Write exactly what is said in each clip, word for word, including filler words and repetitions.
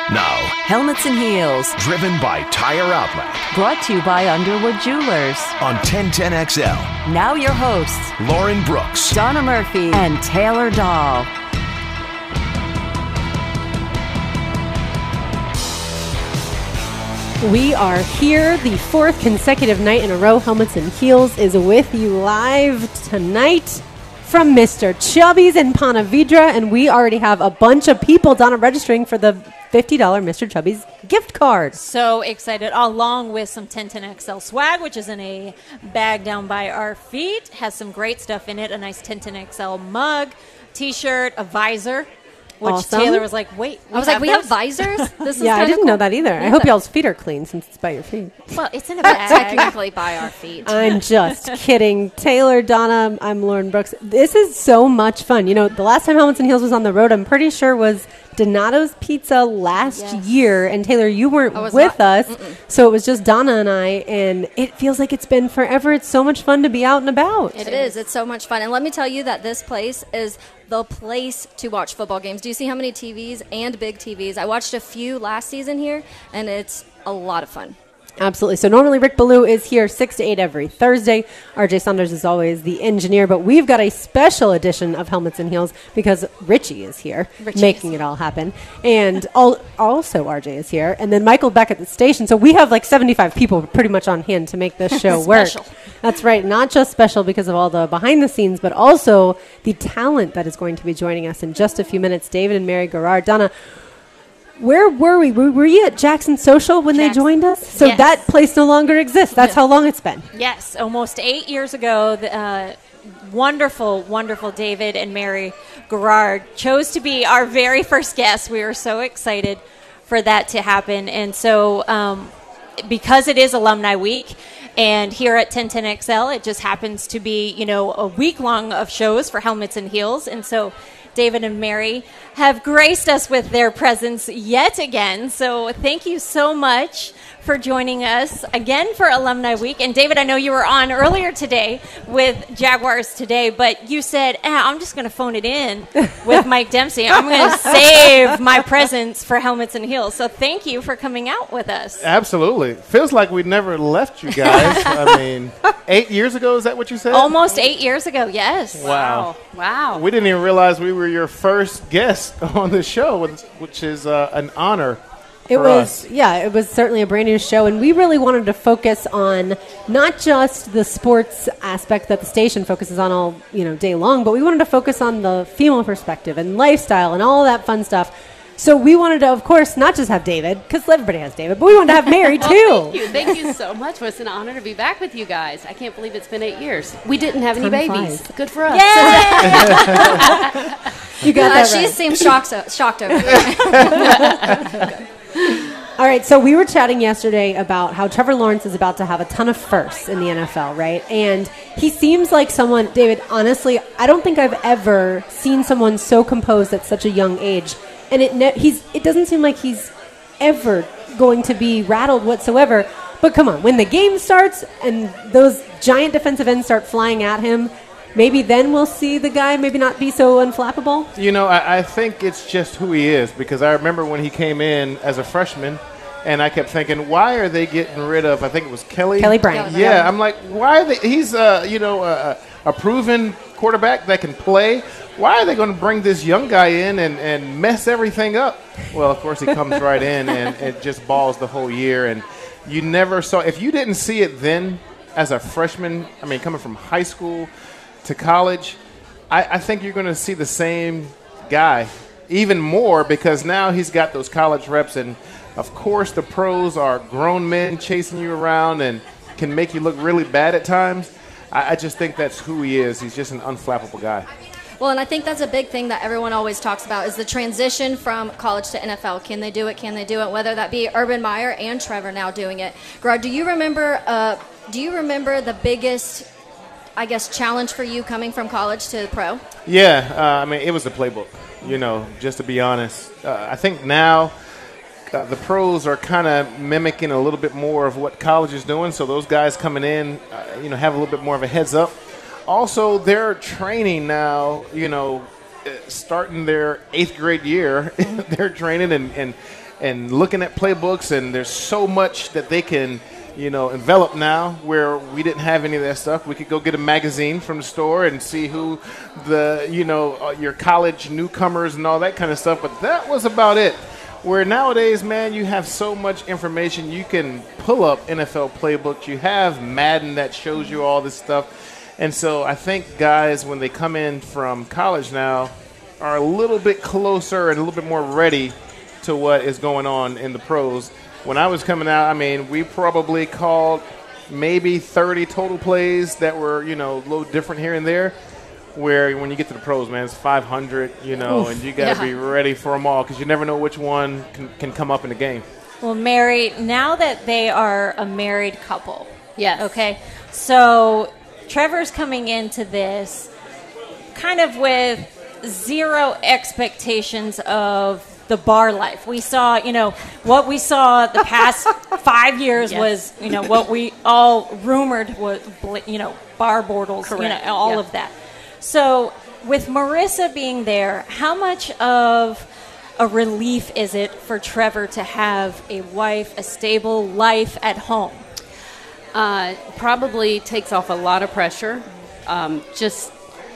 Now, Helmets and Heels, driven by Tire Outlet brought to you by Underwood Jewelers. on ten ten X L, Now your hosts, Lauren Brooks. Donna Murphy and Taylor Dahl. We are here, the fourth consecutive night in a row. Helmets and Heels is with you live tonight from Mister Chubby's in Ponte Vedra, and we already have a bunch of people, Donna, registering for the fifty dollars Mister Chubby's gift card. So excited, along with some ten ten X L swag, which is in a bag down by our feet. Has some great stuff in it, a nice ten ten X L mug, T-shirt, a visor, which Awesome. Taylor was like, wait, I was like, we have those? visors? This is Yeah, I kinda didn't cool. know that either. I hope y'all's feet are clean since it's by your feet. Well, it's in a bag. Technically by our feet. I'm just kidding. Taylor, Donna, I'm Lauren Brooks. This is so much fun. You know, the last time Helmets and Heels was on the road, I'm pretty sure was Donato's Pizza last Yes. year. And Taylor, you weren't I was with not. us. Mm-mm. So it was just Donna and I. And it feels like it's been forever. It's so much fun to be out and about. It is. It's so much fun. And let me tell you that this place is the place to watch football games. Do you see how many T Vs and big T Vs? I watched a few last season here, and it's a lot of fun. Absolutely. So normally Rick Ballou is here six to eight every Thursday. R J Saunders is always the engineer, but we've got a special edition of Helmets and Heels because Richie is here Richie making is it all happen. And al- also R J is here. And then Michael back at the station. So we have like seventy-five people pretty much on hand to make this show work. Special. That's right. Not just special because of all the behind the scenes, but also the talent that is going to be joining us in just a few minutes. David and Mary Garrard. Donna, where were we? Were, were you at Jackson Social when they Jackson. joined us? So Yes. that place no longer exists. That's how long it's been. Yes, almost eight years ago, the uh, wonderful, wonderful David and Mary Garrard chose to be our very first guests. We were so excited for that to happen. And so um, because it is Alumni Week, and here at ten ten X L, it just happens to be, you know, a week long of shows for Helmets and Heels. And so David and Mary have graced us with their presence yet again. So thank you so much for joining us again for Alumni Week. And David, I know you were on earlier today with Jaguars Today, but you said, eh, I'm just going to phone it in with Mike Dempsey. I'm going to save my presence for Helmets and Heels. So thank you for coming out with us. Absolutely. Feels like we never left you guys. I mean, eight years ago, is that what you said? Almost eight years ago, yes. Wow. Wow. We didn't even realize we were your first guest on the show, which is uh, an honor. It for was, us. yeah, it was certainly a brand new show, and we really wanted to focus on not just the sports aspect that the station focuses on all, you know, day long, but we wanted to focus on the female perspective and lifestyle and all that fun stuff. So we wanted to, of course, not just have David, because everybody has David, but we wanted to have Mary, too. Thank you. Thank you so much. Well, it's an honor to be back with you guys. I can't believe it's been eight years. We didn't have any Time babies. flies. Good for us. You got Uh, that she right. seems shocked, shocked over there. All right, so we were chatting yesterday about how Trevor Lawrence is about to have a ton of firsts in the N F L, right? And he seems like someone, David, honestly, I don't think I've ever seen someone so composed at such a young age. And it ne- he's it doesn't seem like he's ever going to be rattled whatsoever. But come on, when the game starts and those giant defensive ends start flying at him, maybe then we'll see the guy maybe not be so unflappable. You know, I, I think it's just who he is, because I remember when he came in as a freshman, and I kept thinking, why are they getting rid of, I think it was Kelly? Kelly Bryant. Yeah, I'm like, why are they, he's, uh, you know, a, a proven quarterback that can play. Why are they going to bring this young guy in and, and mess everything up? Well, of course, he comes right in and it just balls the whole year. And you never saw, if you didn't see it then as a freshman, I mean, coming from high school to college, I, I think you're going to see the same guy even more, because now he's got those college reps. And, of course, the pros are grown men chasing you around and can make you look really bad at times. I, I just think that's who he is. He's just an unflappable guy. Well, and I think that's a big thing that everyone always talks about is the transition from college to N F L. Can they do it? Can they do it? Whether that be Urban Meyer and Trevor now doing it. Gerard, do you remember? Uh, do you remember the biggest, I guess, challenge for you coming from college to pro? Yeah, uh, I mean, it was the playbook. You know, just to be honest, uh, I think now uh, the pros are kind of mimicking a little bit more of what college is doing. So those guys coming in, uh, you know, have a little bit more of a heads up. Also, they're training now, you know, uh, starting their eighth grade year. They're training and, and and looking at playbooks, and there's so much that they can, you know, envelop now where we didn't have any of that stuff. We could go get a magazine from the store and see who the, you know, uh, your college newcomers and all that kind of stuff. But that was about it. Where nowadays, man, you have so much information. You can pull up N F L playbooks. You have Madden that shows you all this stuff. And so I think guys, when they come in from college now, are a little bit closer and a little bit more ready to what is going on in the pros. When I was coming out, I mean, we probably called maybe thirty total plays that were, you know, a little different here and there. Where when you get to the pros, man, it's five hundred, you know, Oof, and you got to yeah. be ready for them all because you never know which one can, can come up in the game. Well, Mary, now that they are a married couple, yes, okay, so Trevor's coming into this kind of with zero expectations of the bar life. We saw, you know, what we saw the past five years yes. was, you know, what we all rumored was, you know, bar bordels, Correct. you know, all yeah. of that. So with Marissa being there, how much of a relief is it for Trevor to have a wife, a stable life at home? Uh, probably takes off a lot of pressure. Um, just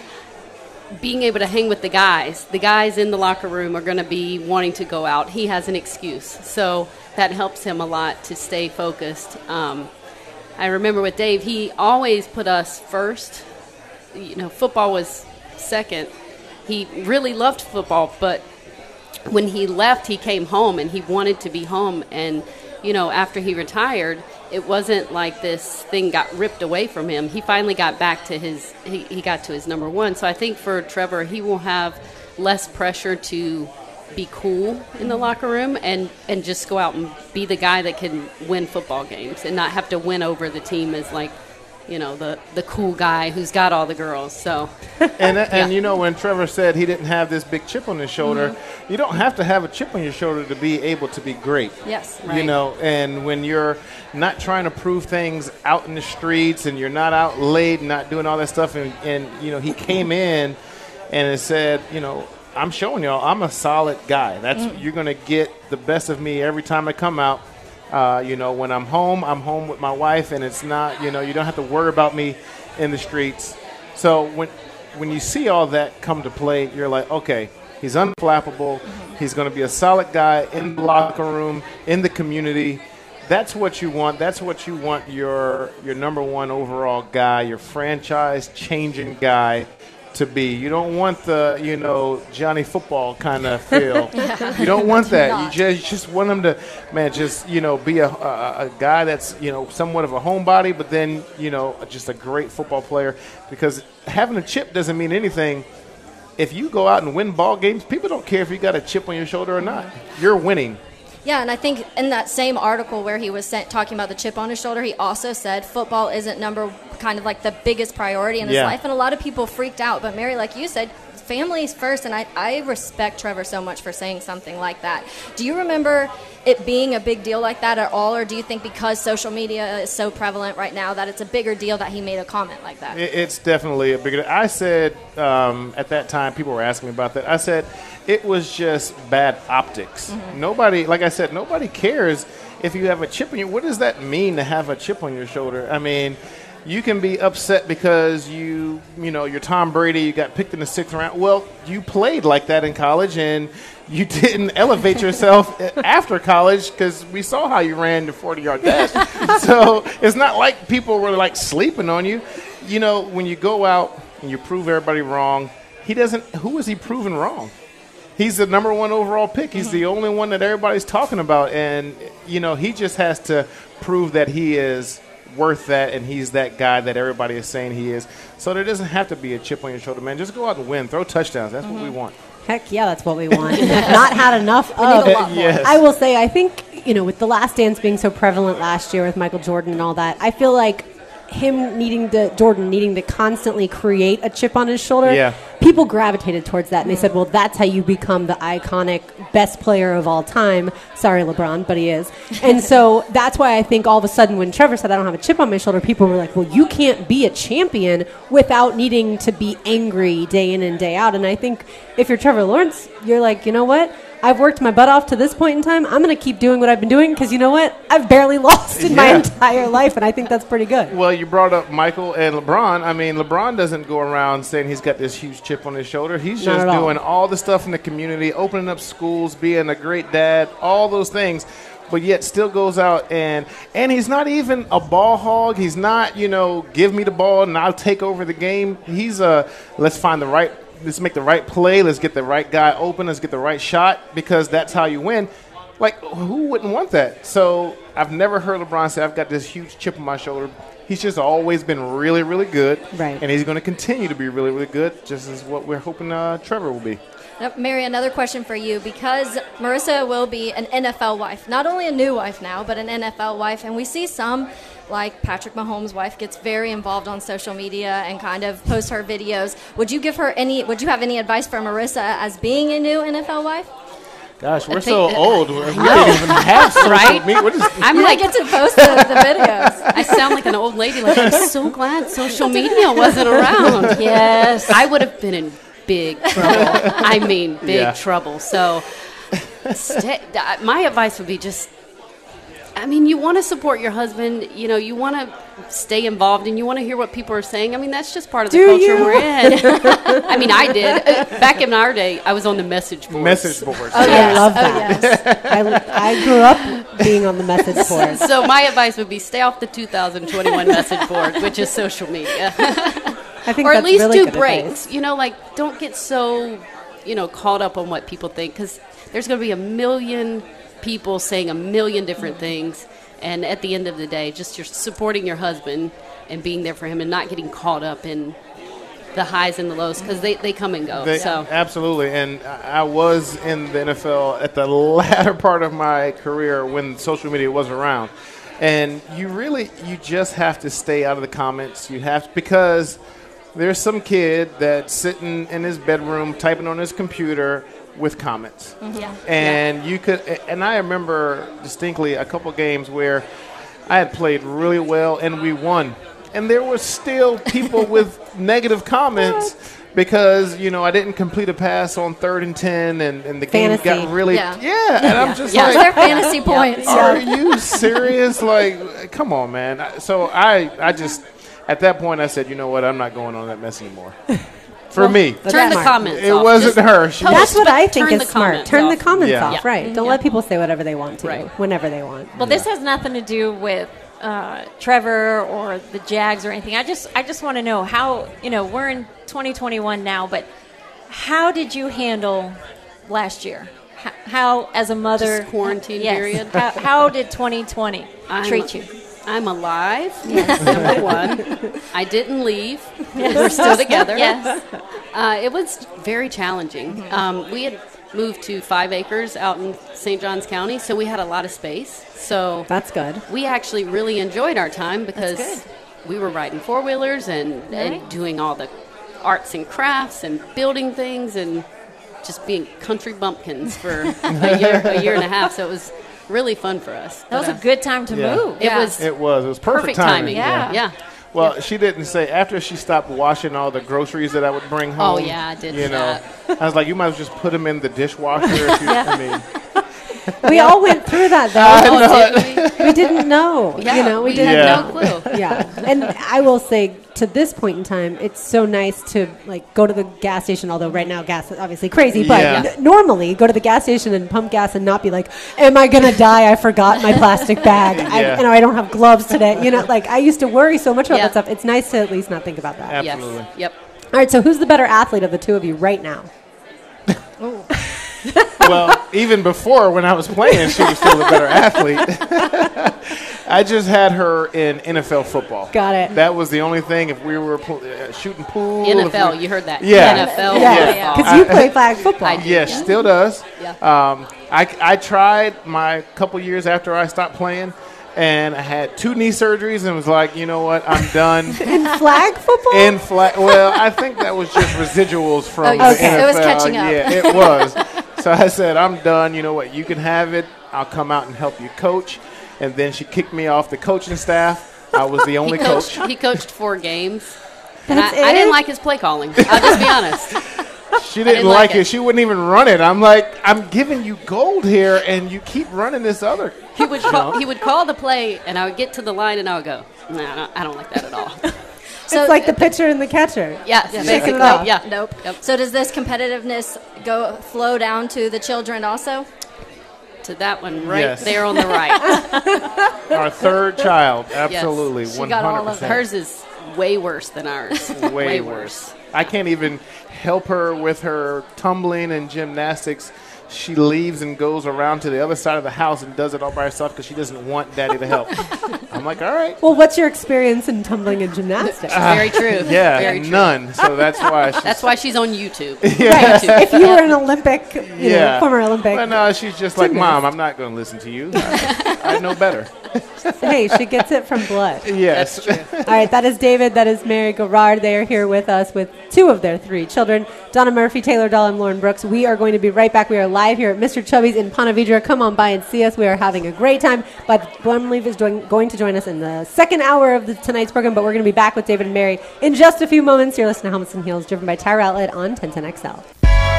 being able to hang with the guys. The guys in the locker room are going to be wanting to go out. He has an excuse. So that helps him a lot to stay focused. Um, I remember with Dave, he always put us first. You know, football was second. He really loved football, but when he left, he came home and he wanted to be home. And, you know, after he retired, it wasn't like this thing got ripped away from him. He finally got back to his, he, he got to his number one. So I think for Trevor, he will have less pressure to be cool in the locker room and, and just go out and be the guy that can win football games and not have to win over the team as like, you know, the, the cool guy who's got all the girls. So, and and yeah. you know, when Trevor said he didn't have this big chip on his shoulder, mm-hmm. you don't have to have a chip on your shoulder to be able to be great. Yes, right. You know, and when you're not trying to prove things out in the streets and you're not out late and not doing all that stuff, and, and you know, he came in and it said, you know, I'm showing y'all I'm a solid guy. That's mm. you're going to get the best of me every time I come out. Uh, you know, when I'm home, I'm home with my wife, and it's not, you know, you don't have to worry about me in the streets. So when when you see all that come to play, you're like, okay, he's unflappable. Mm-hmm. He's going to be a solid guy in the locker room, in the community. That's what you want. That's what you want your your number one overall guy, your franchise-changing guy to be. You don't want the, you know, Johnny Football kind of feel. yeah. You don't want that. You just, you just want him to, man, just, you know, be a, a, a guy that's, you know, somewhat of a homebody, but then, you know, just a great football player. Because having a chip doesn't mean anything. If you go out and win ball games, people don't care if you got a chip on your shoulder or not. You're winning. Yeah, and I think in that same article where he was sent, talking about the chip on his shoulder, he also said football isn't number kind of like the biggest priority in his yeah. life, and a lot of people freaked out. But Mary, like you said, family's first, and I, I respect Trevor so much for saying something like that. Do you remember it being a big deal like that at all, or do you think because social media is so prevalent right now that it's a bigger deal that he made a comment like that? It's definitely a bigger deal. I said um, at that time, people were asking me about that, I said it was just bad optics. Mm-hmm. Nobody, like I said, nobody cares if you have a chip on your, what does that mean to have a chip on your shoulder? I mean, you can be upset because you, you know, you're Tom Brady, you got picked in the sixth round. Well, you played like that in college, and you didn't elevate yourself after college because we saw how you ran the forty-yard dash. So it's not like people were, like, sleeping on you. You know, when you go out and you prove everybody wrong, he doesn't – who is he proving wrong? He's the number one overall pick. He's the only one that everybody's talking about. And, you know, he just has to prove that he is – worth that, and he's that guy that everybody is saying he is. So there doesn't have to be a chip on your shoulder, man. Just go out and win. Throw touchdowns. That's mm-hmm. what we want. Heck yeah, that's what we want. Not had enough of. We need a lot more. Yes. I will say, I think, you know, with The Last Dance being so prevalent last year with Michael Jordan and all that, I feel like him needing to, Jordan needing to constantly create a chip on his shoulder, Yeah. people gravitated towards that. And they said, well, that's how you become the iconic best player of all time. Sorry, LeBron, but he is. And so that's why I think all of a sudden when Trevor said, I don't have a chip on my shoulder, people were like, well, you can't be a champion without needing to be angry day in and day out. And I think if you're Trevor Lawrence, you're like, you know what? I've worked my butt off to this point in time. I'm going to keep doing what I've been doing because you know what? I've barely lost in my Yeah. entire life, and I think that's pretty good. Well, you brought up Michael and LeBron. I mean, LeBron doesn't go around saying he's got this huge chip on his shoulder. He's Not just at all. doing all the stuff in the community, opening up schools, being a great dad, all those things. But yet still goes out and and he's not even a ball hog. He's not, you know, give me the ball and I'll take over the game. He's a let's find the right let's make the right play. Let's get the right guy open. Let's get the right shot because that's how you win. Like, who wouldn't want that? So I've never heard LeBron say, I've got this huge chip on my shoulder. He's just always been really, really good. Right. And he's going to continue to be really, really good, just as what we're hoping uh, Trevor will be. Now, Mary, another question for you, because Marissa will be an N F L wife, not only a new wife now, but an N F L wife, and we see some, like Patrick Mahomes' wife, gets very involved on social media and kind of posts her videos. Would you give her any? Would you have any advice for Marissa as being a new N F L wife? Gosh, we're think so that- old. We don't even have social Right? media. What is, I'm You like, like get to post the, the videos. I sound like an old lady. Like, I'm so glad social media wasn't around. Yes. I would have been in big trouble. I mean, big Yeah. trouble. So, stay, uh, my advice would be just, I mean, you want to support your husband. You know, you want to stay involved and you want to hear what people are saying. I mean, that's just part of the Do culture you? we're in. I mean, I did. Uh, Back in our day, I was on the message boards. message boards. Oh, yes. I love Oh, that. yes. I, I grew up being on the message board. So my advice would be stay off the two thousand twenty-one message board, which is social media. I think Or at that's least really do good breaks. advice. You know, like don't get so, you know, caught up on what people think because there's going to be a million people saying a million different things. And at the end of the day, just you're supporting your husband and being there for him and not getting caught up in the highs and the lows because they, they come and go. They- so Absolutely. And I I was in the N F L at the latter part of my career when social media was around. And you really, you just have to stay out of the comments. You have to, because there's some kid that's sitting in his bedroom typing on his computer with comments. Yeah. And you could, and I remember distinctly a couple games where I had played really well and we won. And there were still people with negative comments because, you know, I didn't complete a pass on third and ten and, and the game Fantasy. got really, Yeah. yeah. And I'm just Yeah. like, Their fantasy points. are you serious? Like, come on, man. So I, I just, at that point, I said, you know what? I'm not going on that mess anymore. For me. That's turn the smart. comments It off. wasn't Just her. She post, That's what but I think turn is the smart. comments Turn the off. comments Yeah. off, Yeah. right? Don't Yeah. let people say whatever they want to, Right. whenever they want. Well, this has nothing to do with uh, Trevor or the Jags or anything. I just, I just want to know how. You know, we're in twenty twenty-one now, but how did you handle last year? How, how as a mother, Just quarantine yes, period? How, how did twenty twenty I'm- treat you? I'm alive. Number one. I didn't leave. We're still together. Yes. Uh, it was very challenging. Um, we had moved to five acres out in Saint Johns County, so we had a lot of space. So That's good. we actually really enjoyed our time because good. we were riding four wheelers and, and Right. doing all the arts and crafts and building things and just being country bumpkins for a year, a year and a half. So it was really fun for us. That was But, a uh, good time to Yeah. move. It Yeah. was It was. It was perfect, perfect timing. timing. Yeah. Yeah. Well, she didn't say after she stopped washing all the groceries that I would bring home. Oh, yeah, I did You know, that. I was like, you might as well just put them in the dishwasher. If you, I mean, We all went through that, though. Oh, did we? We didn't know. Yeah, you know, we, we didn't. had Yeah. no clue. Yeah, and I will say to this point in time, it's so nice to like go to the gas station. Although right now gas is obviously crazy, but Yeah. n- normally go to the gas station and pump gas and not be like, "Am I gonna die? I forgot my plastic bag. I, Yeah. you know, I don't have gloves today." You know, like I used to worry so much about Yeah. that stuff. It's nice to at least not think about that. Absolutely. Yes. Yep. All right, so who's the better athlete of the two of you right now? well, even before when I was playing, she was still a better athlete. I just had her in N F L football. Got it. That was the only thing. If we were pl- uh, shooting pool, N if F L, we- you heard that. Yeah. N F L. Yeah, football. because you play flag football. I do. Yes, Yeah. still does. Yeah. Um, I, I tried my couple years after I stopped playing, and I had two knee surgeries and was like, you know what, I'm done. In flag football? In flag, well, I think that was just residuals from Oh, the okay. N F L. It was catching up. Yeah, it was. So I said, I'm done. You know what, you can have it. I'll come out and help you coach. And then she kicked me off the coaching staff. I was the He only coached, coach. he coached four games. And That's I, I didn't it? like his play calling. I'll just be honest. She didn't, didn't like like it. it. She wouldn't even run it. I'm like, I'm giving you gold here, and you keep running this other. He would call, he would call the play, and I would get to the line, and I would go, nah, no, I don't like that at all. So It's like the pitcher and the catcher. Yes, Shaking basically. it off. Yeah. Nope. Yep. So does this competitiveness go flow down to the children also? To that one right Yes. there on the right. Our third child, absolutely, She one got all hundred of percent. Hers is way worse than ours. Way worse. I can't even help her with her tumbling and gymnastics. She leaves and goes around to the other side of the house and does it all by herself because she doesn't want Daddy to help. I'm like, all right. Well, what's your experience in tumbling and gymnastics? Very true. Yeah, Very true. none. So that's why. She's, That's why she's on YouTube. Right. If you were an Olympic, you yeah. know, former Olympic, But no, she's just like, Gymnast. Mom, I'm not going to listen to you. I, I know better. hey, she gets it from blood. Yes. All right, that is David. That is Mary Garrard. They are here with us with two of their three children, Donna Murphy, Taylor Dahl, and Lauren Brooks. We are going to be right back. We are live here at Mister Chubby's in Ponte Vedra. Come on by and see us. We are having a great time. But Blumleaf is doing, going to join us in the second hour of the, tonight's program, but we're going to be back with David and Mary in just a few moments. You're listening to Helmets and Heels, driven by Tire Outlet on ten ten X L.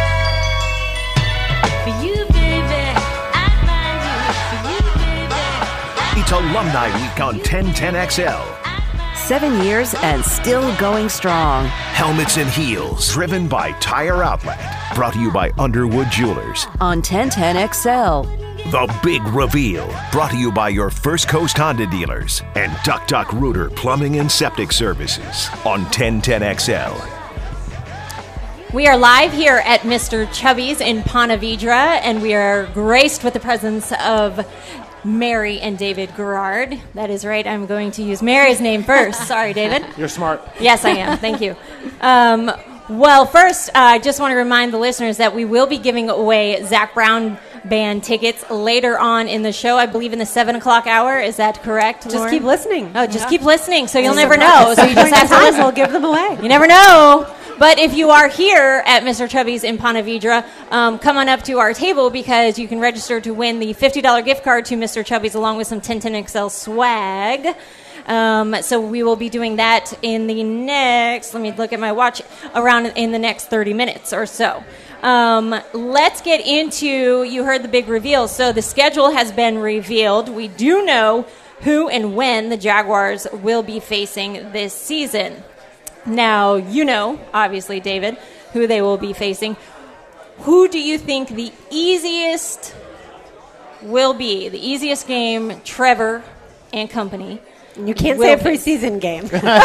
For you, baby, I find you. For you, baby. It's Alumni Week on ten ten X L. Seven years and still going strong. Helmets and Heels, driven by Tire Outlet. Brought to you by Underwood Jewelers. On ten ten X L. The Big Reveal, brought to you by your First Coast Honda dealers. And Duck Duck Rooter Plumbing and Septic Services on ten ten X L. We are live here at Mister Chubby's in Ponte Vedra, and we are graced with the presence of Mary and David Garrard. That is right. I'm going to use Mary's name first. Sorry, David. You're smart. Yes, I am. Thank you. Um, well, first, uh, I just want to remind the listeners that we will be giving away Zach Brown Band tickets later on in the show. I believe in the seven o'clock hour. Is that correct, Just Lauren? keep listening. Oh, just keep listening, so you'll It's never a- know. So you just During have that to time, listen. we'll give them away. You never know. But if you are here at Mister Chubby's in Ponte Vedra, um, come on up to our table because you can register to win the fifty dollars gift card to Mister Chubby's along with some ten ten X L swag. Um, so we will be doing that in the next, let me look at my watch, around in the next thirty minutes or so. Um, let's get into, you heard the big reveal. So the schedule has been revealed. We do know who and when the Jaguars will be facing this season. Now, you know, obviously, David, who they will be facing. Who do you think the easiest will be? The easiest game, Trevor and company. You can't will say a face. preseason game.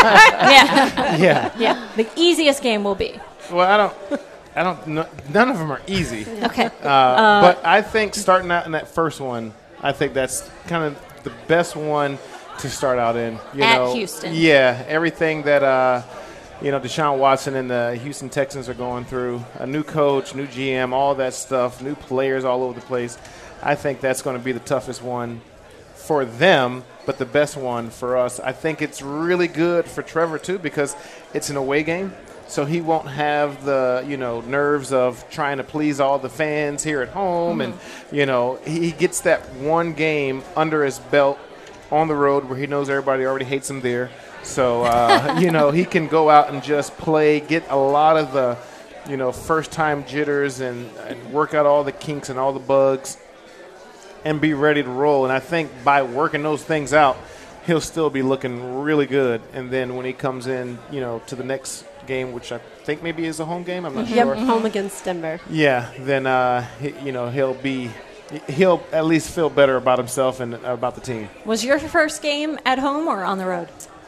Yeah, Yeah. yeah. The easiest game will be. Well, I don't. I don't. know. None of them are easy. Okay. Uh, but I think starting out in that first one, I think that's kind of the best one to start out in. You At know, Houston. Yeah, everything that uh, you know Deshaun Watson and the Houston Texans are going through, a new coach, new G M, all that stuff, new players all over the place. I think that's going to be the toughest one for them, but the best one for us. I think it's really good for Trevor too because it's an away game. So he won't have the, you know, nerves of trying to please all the fans here at home. Mm-hmm. And, you know, he gets that one game under his belt on the road where he knows everybody already hates him there. So, uh, you know, he can go out and just play, get a lot of the, you know, first-time jitters and, and work out all the kinks and all the bugs and be ready to roll. And I think by working those things out, he'll still be looking really good. And then when he comes in, you know, to the next game, which I think maybe is a home game, I'm not Yep, sure. home against Denver. Yeah, then uh, he, you know he'll be he'll at least feel better about himself and about the team. Was your first game at home or on the road?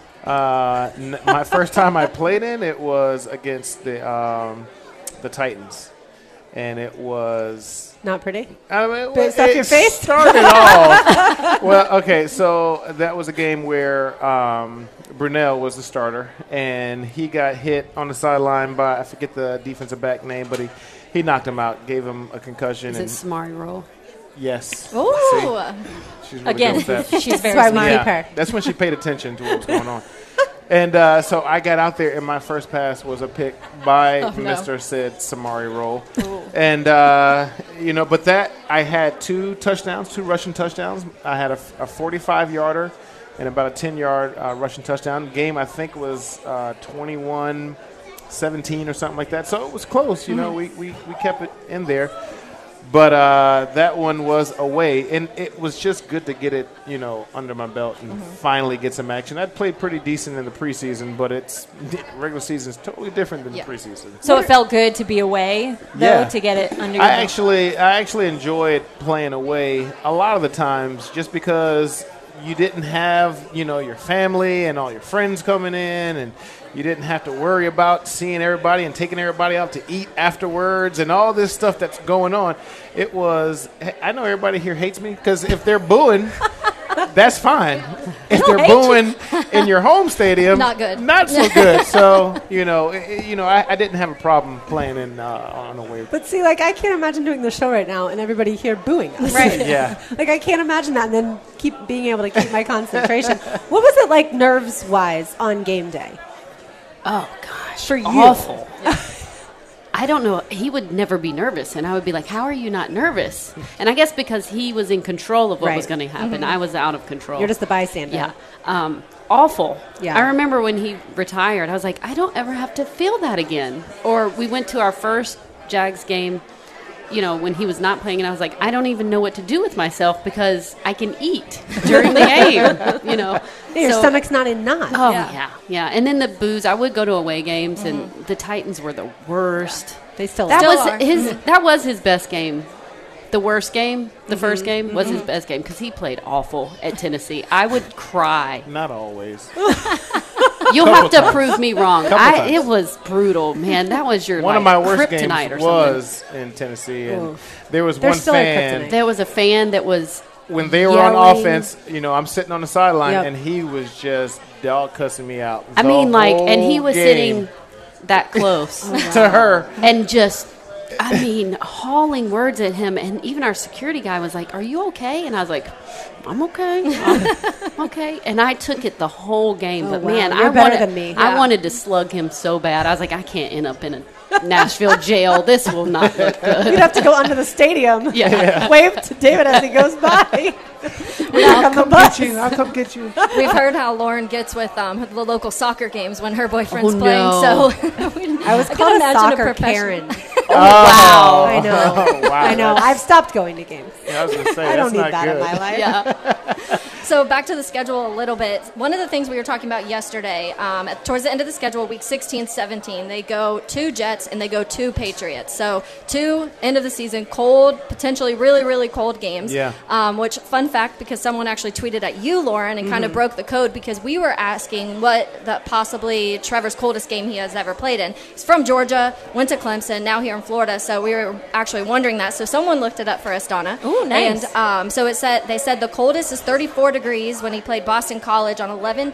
Uh, n- my first time I played in it was against the um, the Titans, and it was. Not pretty. I mean, Based off it your face? started off. Well, okay, so that was a game where um, Brunell was the starter, and he got hit on the sideline by, I forget the defensive back name, but he, he knocked him out, gave him a concussion. Is and it Samari Roll? Yes. Ooh. See? She's really Again, good with that. she's very That's why we smart. keep her. That's when she paid attention to what was going on. And uh, so I got out there, and my first pass was a pick by Oh, no. Mister Sid Samari Roll. And, uh, you know, but that, I had two touchdowns, two rushing touchdowns. I had a forty-five-yarder and about a ten-yard uh, rushing touchdown. Game, I think, was uh, twenty-one seventeen or something like that. So it was close. You know, we, we, we kept it in there. But uh, that one was away, and it was just good to get it, you know, under my belt and finally get some action. I'd played pretty decent in the preseason, but it's regular season is totally different than Yeah. the preseason. So it felt good to be away, though, Yeah. to get it under your I belt. actually, I actually enjoyed playing away a lot of the times, just because you didn't have, you know, your family and all your friends coming in, and you didn't have to worry about seeing everybody and taking everybody out to eat afterwards and all this stuff that's going on. It was, I know everybody here hates me because if they're booing, that's fine. If they're hate booing in your home stadium, Not good. Not so good. So, you know, it, you know, I, I didn't have a problem playing in uh, on away. But see, like, I can't imagine doing the show right now and everybody here booing us. Right. Yeah. Like, I can't imagine that and then keep being able to keep my concentration. What was it like nerves-wise on game day? Oh gosh, For you. awful. I don't know. He would never be nervous, and I would be like, "How are you not nervous?" And I guess because he was in control of what Right. was going to happen, I was out of control. You're just the bystander. yeah, um, awful. Yeah. I remember when he retired, I was like, I don't ever have to feel that again. Or we went to our first Jags game. You know, when he was not playing, and I was like, I don't even know what to do with myself because I can eat during the game. You know, Yeah, your So- stomach's not in knot. Oh Yeah. yeah. yeah, And then the booze. I would go to away games, and the Titans were the worst. They still, That Still was are. his. That was his best game. The worst game, the Mm-hmm. first game, was his best game because he played awful at Tennessee. I would cry. Not always. You'll have to prove me wrong. Couple I, times. it was brutal, man. That was your One like, of my worst kryptonite games or something. was in Tennessee, and there was There's one still a fan kryptonite. There was a fan that was when they were on yelling. offense. You know, I'm sitting on the sideline, Yep. and he was just dog cussing me out. I the mean, like, and he whole was game sitting that close. to her. And just, I mean, hauling words at him. And even our security guy was like, "Are you okay?" And I was like, "I'm okay. I'm okay." And I took it the whole game. Oh, but wow. man, You're I better wanted, than me. I Yeah. wanted to slug him so bad. I was like, I can't end up in a Nashville jail. This will not look good. You'd have to go under the stadium. Yeah. Wave to David as he goes by. We Back all on the Come bus. get you. I'll come get you. We've heard how Lauren gets with um, the local soccer games when her boyfriend's Oh, playing. no. So we- I was I called can a imagine a soccer professional. Karen. Wow. I know. Oh, wow. I know. I've stopped going to games. Yeah, I was gonna say, I that's don't need not that good. in my life. Yeah. So back to the schedule a little bit. One of the things we were talking about yesterday, um, at, towards the end of the schedule, week sixteen, seventeen, they go two Jets and they go two Patriots. So two end of the season, cold, potentially really, really cold games. Yeah. Um, which, fun fact, because someone actually tweeted at you, Lauren, and kind Mm-hmm. of broke the code because we were asking what the possibly Trevor's coldest game he has ever played in. He's from Georgia, went to Clemson, now here in Florida. So we were actually wondering that. So someone looked it up for us, Donna. Ooh, nice. And um, so it said they said the coldest is thirty-four degrees when he played Boston College on eleven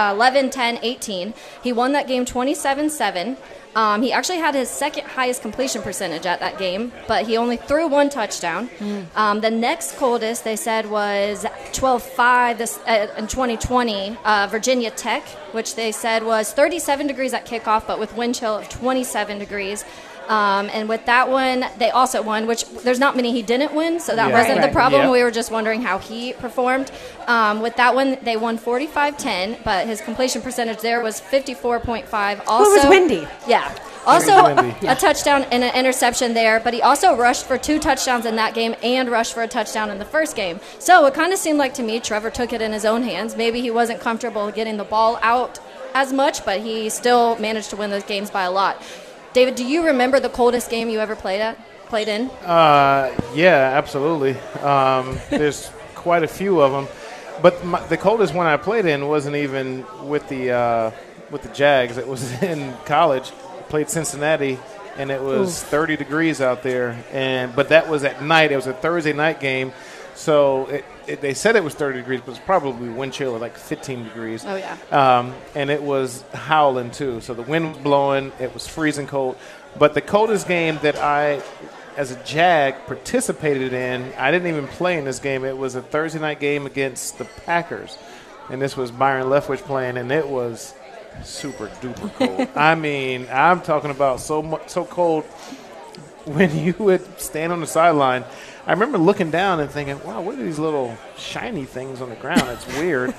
ten eighteen. He won that game twenty-seven seven. Um, he actually had his second highest completion percentage at that game, but he only threw one touchdown. Um, the next coldest, they said, was twelve five this, uh, in twenty twenty, uh, Virginia Tech, which they said was thirty-seven degrees at kickoff, but with wind chill of twenty-seven degrees. Um, and with that one, they also won, which there's not many he didn't win, so that Yeah. wasn't Right. the problem. Yeah. We were just wondering how he performed. Um, with that one, they won forty-five ten, but his completion percentage there was fifty-four point five. Also, it was windy. Yeah. Also, windy. a touchdown and an interception there, but he also rushed for two touchdowns in that game and rushed for a touchdown in the first game. So it kind of seemed like to me Trevor took it in his own hands. Maybe he wasn't comfortable getting the ball out as much, but he still managed to win those games by a lot. David, do you remember the coldest game you ever played at? Played in? Uh, yeah, absolutely. Um, there's quite a few of them, but my, the coldest one I played in wasn't even with the uh, with the Jags. It was in college. I played Cincinnati, and it was thirty degrees out there. And but that was at night. It was a Thursday night game, so it, it, they said it was thirty degrees, but it's probably wind chill of like fifteen degrees. Oh, yeah. Um, and it was howling too. So the wind was blowing. It was freezing cold. But the coldest game that I as a Jag, participated in. I didn't even play in this game. It was a Thursday night game against the Packers, and this was Byron Leftwich playing, and it was super duper cold. I mean, I'm talking about so much, so cold when you would stand on the sideline. I remember looking down and thinking, wow, what are these little shiny things on the ground? It's weird.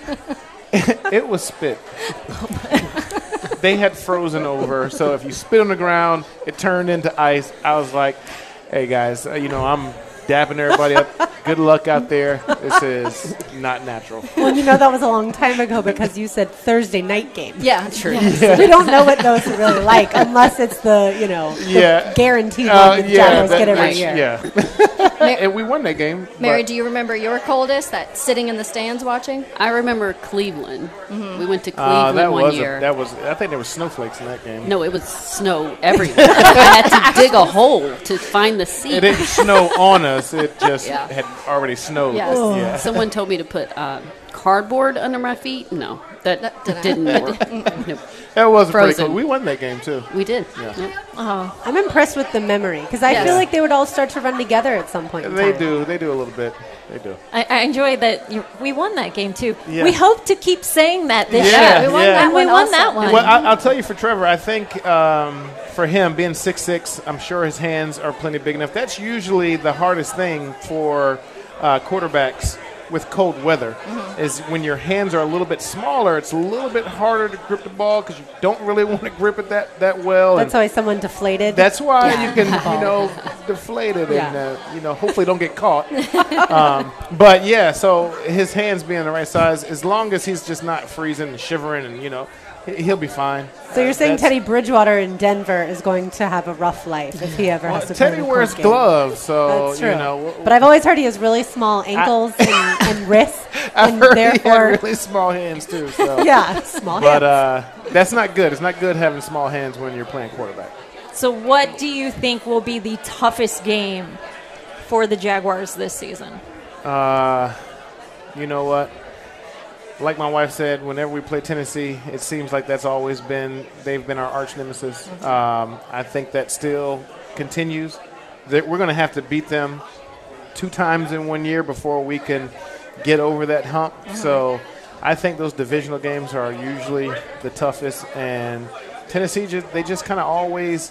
It was spit. They had frozen over, so if you spit on the ground, it turned into ice. I was like, hey, guys, uh, you know, I'm dapping everybody up. Good luck out there. This is not natural. Well, you know that was a long time ago because you said Thursday night game. Yeah, true. Yeah. We don't know what those are really like unless it's the, you know, the Yeah. guaranteed Uh, one that yeah, Jaguars that- get every which- year. Yeah. And we won that game. Mary, but- do you remember your coldest? That sitting in the stands watching? I remember Cleveland. We went to Uh, Cleveland that one was a- year. that was. I think there were snowflakes in that game. no, it was snow everywhere. I had to dig a hole to find the seat. It didn't snow on us. It just Yeah. had already snowed. Yes. Yeah. Someone told me to put uh, cardboard under my feet. No, that, That that didn't- didn't work. Nope. That was pretty Frozen. cool. We won that game too. We did. Yeah. Yep. I'm impressed with the memory because I Yes. feel like they would all start to run together at some point in They time. do. They do a little bit. They do. I, I enjoy that you, we won that game too. Yeah. We hope to keep saying that this Yeah, year. We won yeah. that And we one won also. that one. Well, I, I'll tell you for Trevor, I think um, for him being six six, I'm sure his hands are plenty big enough. That's usually the hardest thing for uh, quarterbacks with cold weather is when your hands are a little bit smaller. It's a little bit harder to grip the ball because you don't really want to grip it that, that well. That's and why someone deflated. that's why you can, you know, deflate it and, Yeah. uh, you know, hopefully don't get caught. um, but, yeah, so his hands being the right size, as long as he's just not freezing and shivering and, you know, he- he'll be fine. so you're saying That's- Teddy Bridgewater in Denver is going to have a rough life if he ever Well, has to play Teddy in a wears cold game. gloves, so That's true. you know. w- But I've always heard he has really small ankles and, and wrists, I've and heard therefore, he had really small hands too. So. yeah, small But hands. uh, that's not good. It's not good having small hands when you're playing quarterback. So, what do you think will be the toughest game for the Jaguars this season? Uh, you know what? Like my wife said, whenever we play Tennessee, it seems like that's always been they've been our arch nemesis. Um, I think that still continues. That we're going to have to beat them two times in one year before we can get over that hump. So I think those divisional games are usually the toughest. And Tennessee, just, they just kind of always,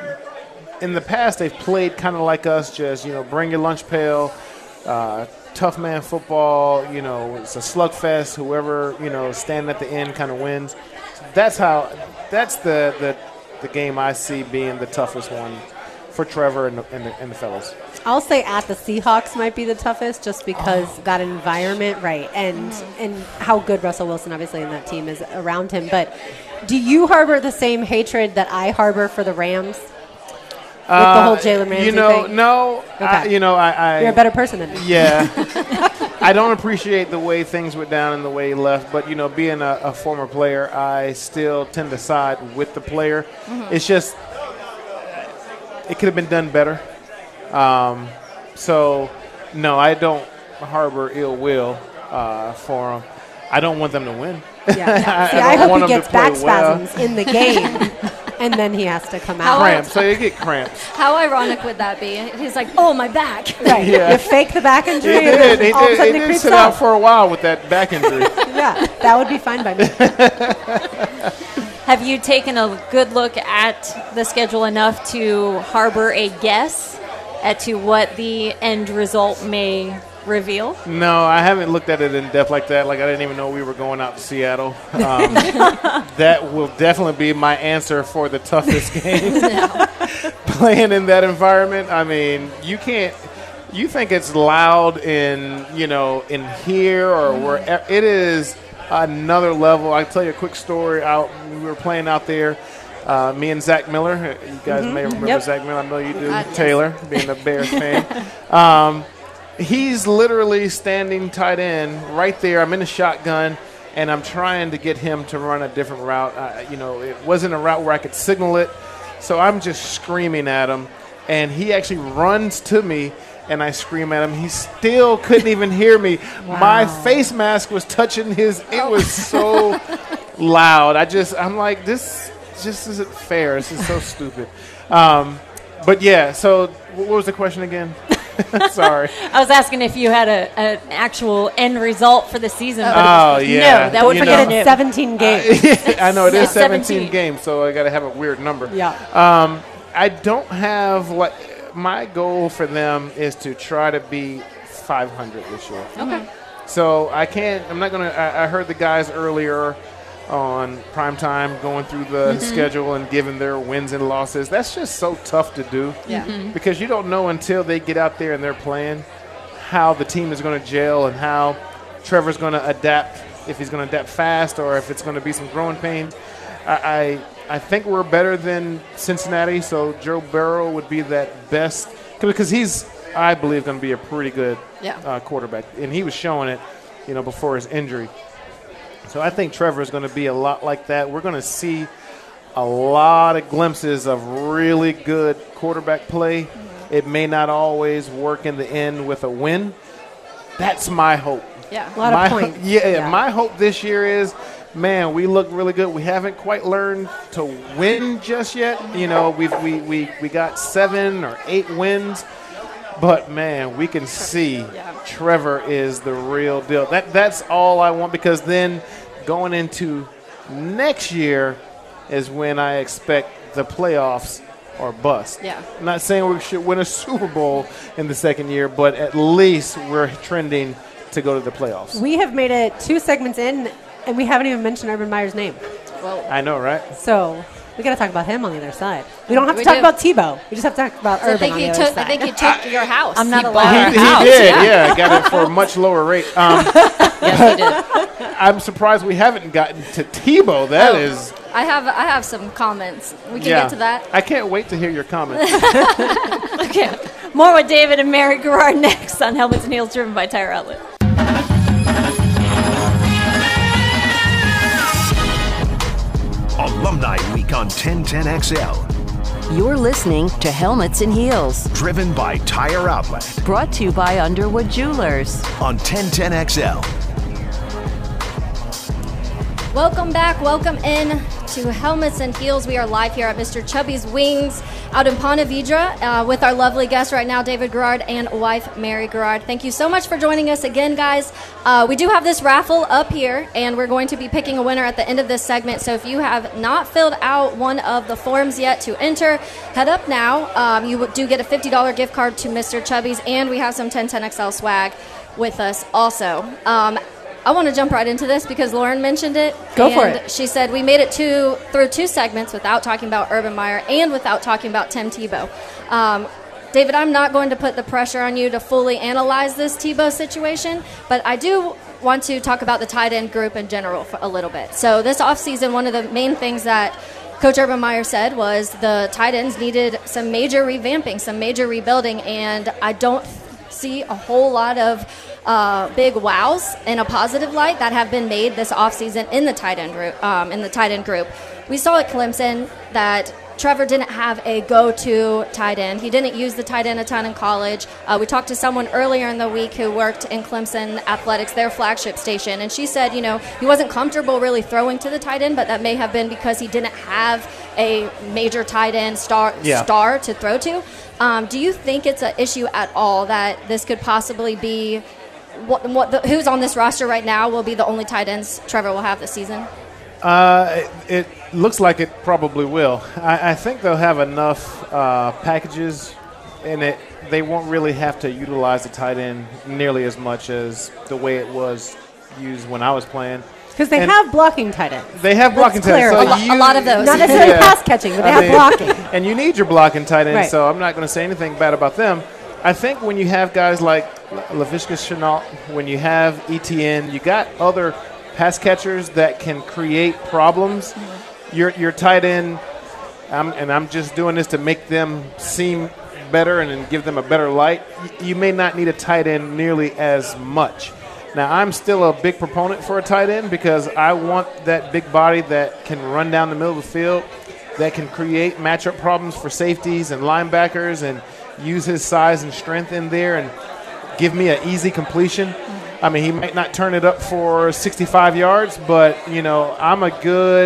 in the past, they've played kind of like us, just, you know, bring your lunch pail, uh, tough man football, you know, it's a slugfest. Whoever, you know, standing at the end kind of wins. That's how, that's the, the, the game I see being the toughest one for Trevor and the, and the, and the fellas. I'll say at the Seahawks might be the toughest just because that environment, right, and and how good Russell Wilson obviously in that team is around him. But do you harbor the same hatred that I harbor for the Rams with the whole Jalen Ramsey You know, thing? no, I, Okay. you know, I, I You're a better person than me. Yeah. I don't appreciate the way things went down and the way he left, but, you know, being a, a former player, I still tend to side with the player. Mm-hmm. It's just, it could have been done better. Um, so, no, I don't harbor ill will uh, for them. I don't want them to win. Yeah. See, I I, don't want hope he him gets to play back well. spasms in the game, and then he has to come out. Cramps. So you get cramps. How ironic would that be? He's like, oh, my back. Right. Yeah. You fake the back He injury, and did. then He all of a did, he sudden it did creeps sit out up. for a while with that back injury. Yeah, that would be fine by me. Have you taken a good look at the schedule enough to harbor a guess as to what the end result may reveal? No, I haven't looked at it in depth like that. Like, I didn't even know we were going out to Seattle. Um, that will definitely be my answer for the toughest game. Playing in that environment, I mean, you can't. You think it's loud in, you know, in here or where it is another level. I'll tell you a quick story. Out, we were playing out there. Uh, me and Zach Miller. You guys may remember Yep. Zach Miller. I know you do. I do. Taylor, being a Bears fan. Um, he's literally standing tight end right there. I'm in a shotgun, and I'm trying to get him to run a different route. Uh, you know, it wasn't a route where I could signal it, so I'm just screaming at him, and he actually runs to me, and I scream at him. He still couldn't even hear me. My face mask was touching his. It was so loud. I just, I'm like, this just isn't fair. This is so stupid. Um, but yeah, so what was the question again? Sorry. I was asking if you had a, a, an actual end result for the season. But Oh, it was, yeah. No, that would You forget know. it. seventeen games. I know it is Yeah. seventeen seventeen. games, so I got to have a weird number. Yeah. Um, I don't have like my goal for them is to try to be five hundred this year. Okay. So I can't. I'm not gonna. I, I heard the guys earlier on primetime going through the Mm-hmm. schedule and giving their wins and losses. That's just so tough to do. Yeah. Mm-hmm. Because you don't know until they get out there and they're playing how the team is going to gel and how Trevor's going to adapt. If he's going to adapt fast or if it's going to be some growing pains. I, I I think we're better than Cincinnati. So Joe Burrow would be that best because he's I believe going to be a pretty good Yeah. uh, quarterback, and he was showing it, you know, before his injury. So I think Trevor is going to be a lot like that. We're going to see a lot of glimpses of really good quarterback play. It may not always work in the end with a win. That's my hope. Yeah. A lot my, of points. Yeah, Yeah. my hope this year is, man, we look really good. We haven't quite learned to win just yet. You know, we've, we we we got seven or eight wins. But, man, we can see Yeah. Trevor is the real deal. That That's all I want because then going into next year is when I expect the playoffs or bust. Yeah. I'm not saying we should win a Super Bowl in the second year, but at least we're trending to go to the playoffs. We have made it two segments in, and we haven't even mentioned Urban Meyer's name. Well, I know, right? So we got to talk about him on the other side. We don't have to We talk do. about Tebow. We just have to talk about I Urban think on he the other took. side. I think he took your house. I'm not He allowed. bought He, our he house, did, yeah. yeah. Got it for a much lower rate. Um, Yes, he did. I'm surprised we haven't gotten to Tebow. That Oh, is, I have. I have some comments. We can yeah. get to that. I can't wait to hear your comments. Okay. More with David and Mary Garrard next on Helmets and Heels, driven by Tire Outlet. Alumni Week on ten ten X L. You're listening to Helmets and Heels, Driven by Tire Outlet brought to you by Underwood Jewelers. on ten ten X L. Welcome back. Welcome in to Helmets and Heels. We are live here at Mister Chubby's Wings out in Ponte Vedra uh, with our lovely guest right now, David Garrard, and wife, Mary Garrard. Thank you so much for joining us again, guys. Uh, we do have this raffle up here, and we're going to be picking a winner at the end of this segment. So if you have not filled out one of the forms yet to enter, head up now. Um, you do get a fifty dollars gift card to Mister Chubby's, and we have some ten ten X L swag with us also. Um, I want to jump right into this because Lauren mentioned it. Go for and it. She said we made it two, through two segments without talking about Urban Meyer and without talking about Tim Tebow. Um, David, I'm not going to put the pressure on you to fully analyze this Tebow situation, but I do want to talk about the tight end group in general for a little bit. So this offseason, one of the main things that Coach Urban Meyer said was the tight ends needed some major revamping, some major rebuilding, and I don't see a whole lot of uh, big wows in a positive light that have been made this offseason in the tight end group. Um, in the tight end group, we saw at Clemson that Trevor didn't have a go-to tight end. He didn't use the tight end a ton in college. Uh, we talked to someone earlier in the week who worked in Clemson Athletics, their flagship station, and she said, you know, he wasn't comfortable really throwing to the tight end, but that may have been because he didn't have a major tight end star Yeah. star to throw to. Um, do you think it's an issue at all that this could possibly be what, what the, who's on this roster right now will be the only tight ends Trevor will have this season? Uh, it, it looks like it probably will. I, I think they'll have enough uh, packages in it. They won't really have to utilize the tight end nearly as much as the way it was used when I was playing. Because they And have blocking tight ends. They have blocking Let's tight ends. clarify. A lo- a lot of those. Not necessarily Yeah. pass catching, but they I have mean, blocking. And you need your blocking tight end, Right. so I'm not going to say anything bad about them. I think when you have guys like Laviska Shenault, when you have E T N, you got other pass catchers that can create problems. Mm-hmm. Your your tight end, I'm, and I'm just doing this to make them seem better and, and give them a better light. Y- you may not need a tight end nearly as much. Now, I'm still a big proponent for a tight end because I want that big body that can run down the middle of the field, that can create matchup problems for safeties and linebackers and use his size and strength in there and give me an easy completion. I mean, he might not turn it up for sixty-five yards, but, you know, I'm a good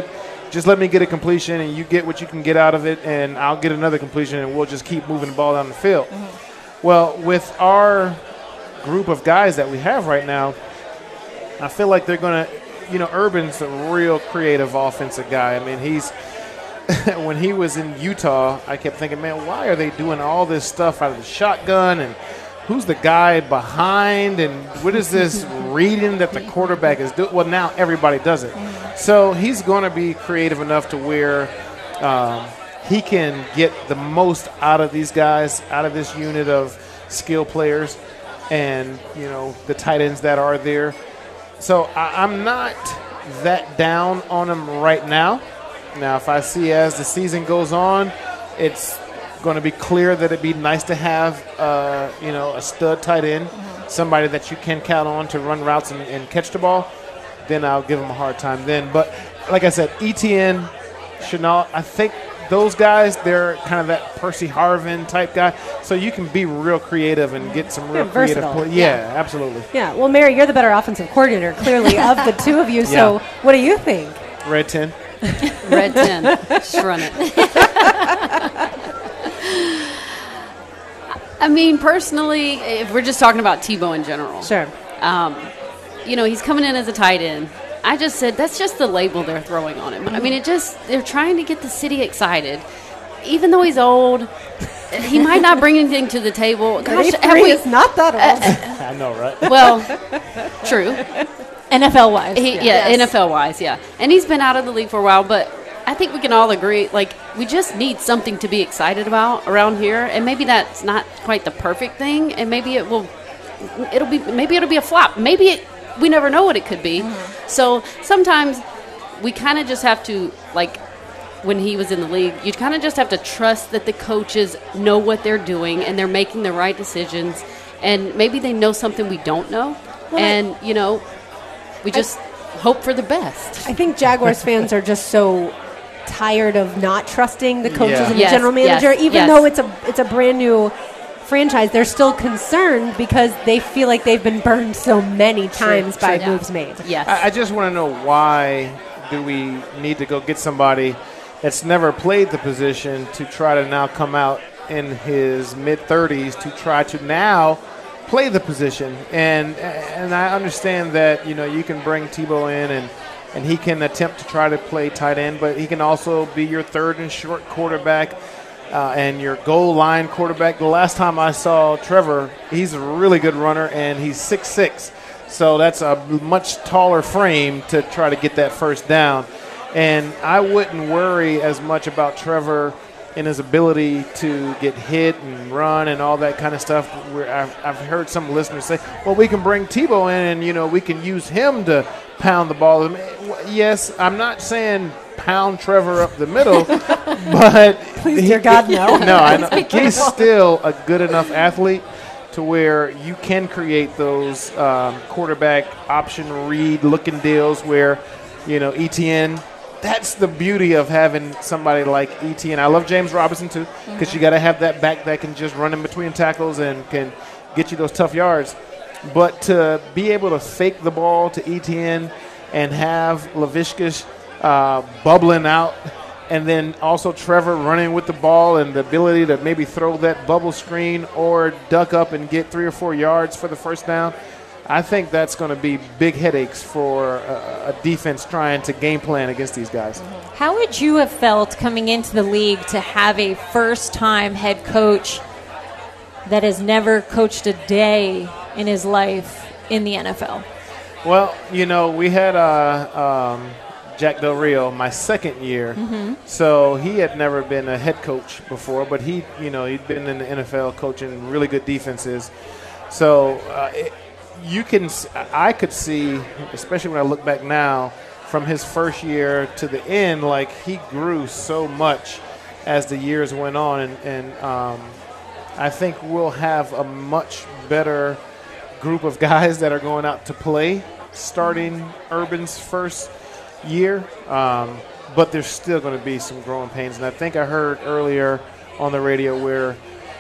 just let me get a completion and you get what you can get out of it, and I'll get another completion, and we'll just keep moving the ball down the field. Mm-hmm. Well, with our group of guys that we have right now, I feel like they're going to, you know, Urban's a real creative offensive guy. I mean, he's when he was in Utah, I kept thinking, man, why are they doing all this stuff out of the shotgun, and who's the guy behind, and what is this reading that the quarterback is doing? Well, now everybody does it. So he's going to be creative enough to where um, he can get the most out of these guys, out of this unit of skill players and, you know, the tight ends that are there. So I, I'm not that down on him right now. Now, if I see as the season goes on, it's going to be clear that it'd be nice to have, uh, you know, a stud tight end, mm-hmm. somebody that you can count on to run routes and, and catch the ball. Then I'll give him a hard time then. But like I said, Etienne, Chenault, I think those guys, they're kind of that Percy Harvin type guy. So you can be real creative and get some real Yeah, creative versatile. play. Yeah, yeah, absolutely. Yeah. Well, Mary, you're the better offensive coordinator, clearly, of the two of you. So Yeah. what do you think? Red ten. Red ten. Just run it. I mean, personally, if we're just talking about Tebow in general. Sure. Um, you know, he's coming in as a tight end. I just said that's just the label they're throwing on him. I mean, it just, they're trying to get the city excited. Even though he's old, he might not bring anything to the table. Gosh, have thirty-three we, is not that old. I know, right? well, true. N F L wise. He, yeah, N F L wise, yeah. And he's been out of the league for a while, but I think we can all agree, like, we just need something to be excited about around here, and maybe that's not quite the perfect thing, and maybe it will, it'll be, maybe it'll be a flop. Maybe it, we never know what it could be. Mm-hmm. So sometimes we kind of just have to, like, when he was in the league, you kind of just have to trust that the coaches know what they're doing and they're making the right decisions, and maybe they know something we don't know, Well, and, you know, we just hope for the best. I think Jaguars fans are just so tired of not trusting the coaches Yeah. and Yes, the general manager, yes, even yes. though it's a it's a brand new franchise. They're still concerned because they feel like they've been burned so many times by sure. moves made. Yes. I, I just want to know, why do we need to go get somebody that's never played the position to try to now come out in his mid-thirties to try to now play the position? And and I understand that, you know, you can bring Tebow in and, and he can attempt to try to play tight end, but he can also be your third and short quarterback uh, and your goal line quarterback. The last time I saw Trevor, he's a really good runner, and he's six six. So that's a much taller frame to try to get that first down. And I wouldn't worry as much about Trevor and his ability to get hit and run and all that kind of stuff. Where I've, I've heard some listeners say, well, we can bring Tebow in and, you know, we can use him to pound the ball. Yes, I'm not saying pound Trevor up the middle, but Please, dear God, no. no, I know. He's still a good enough athlete to where you can create those um, quarterback option read looking deals where, you know, Etienne, that's the beauty of having somebody like Etienne. I love James Robinson, too, because mm-hmm. you got to have that back that can just run in between tackles and can get you those tough yards. But to be able to fake the ball to Etienne and have Laviska uh, bubbling out, and then also Trevor running with the ball and the ability to maybe throw that bubble screen or duck up and get three or four yards for the first down, I think that's going to be big headaches for a, a defense trying to game plan against these guys. How would you have felt coming into the league to have a first-time head coach that has never coached a day in his life in the N F L? Well, you know, we had uh, um, Jack Del Rio my second year, mm-hmm. so he had never been a head coach before, but he, you know, he'd been in the N F L coaching really good defenses. So uh, it, you can, I could see, especially when I look back now, from his first year to the end, like he grew so much as the years went on, and, and um, I think we'll have a much better group of guys that are going out to play starting Urban's first year, um, but there's still going to be some growing pains. And I think I heard earlier on the radio where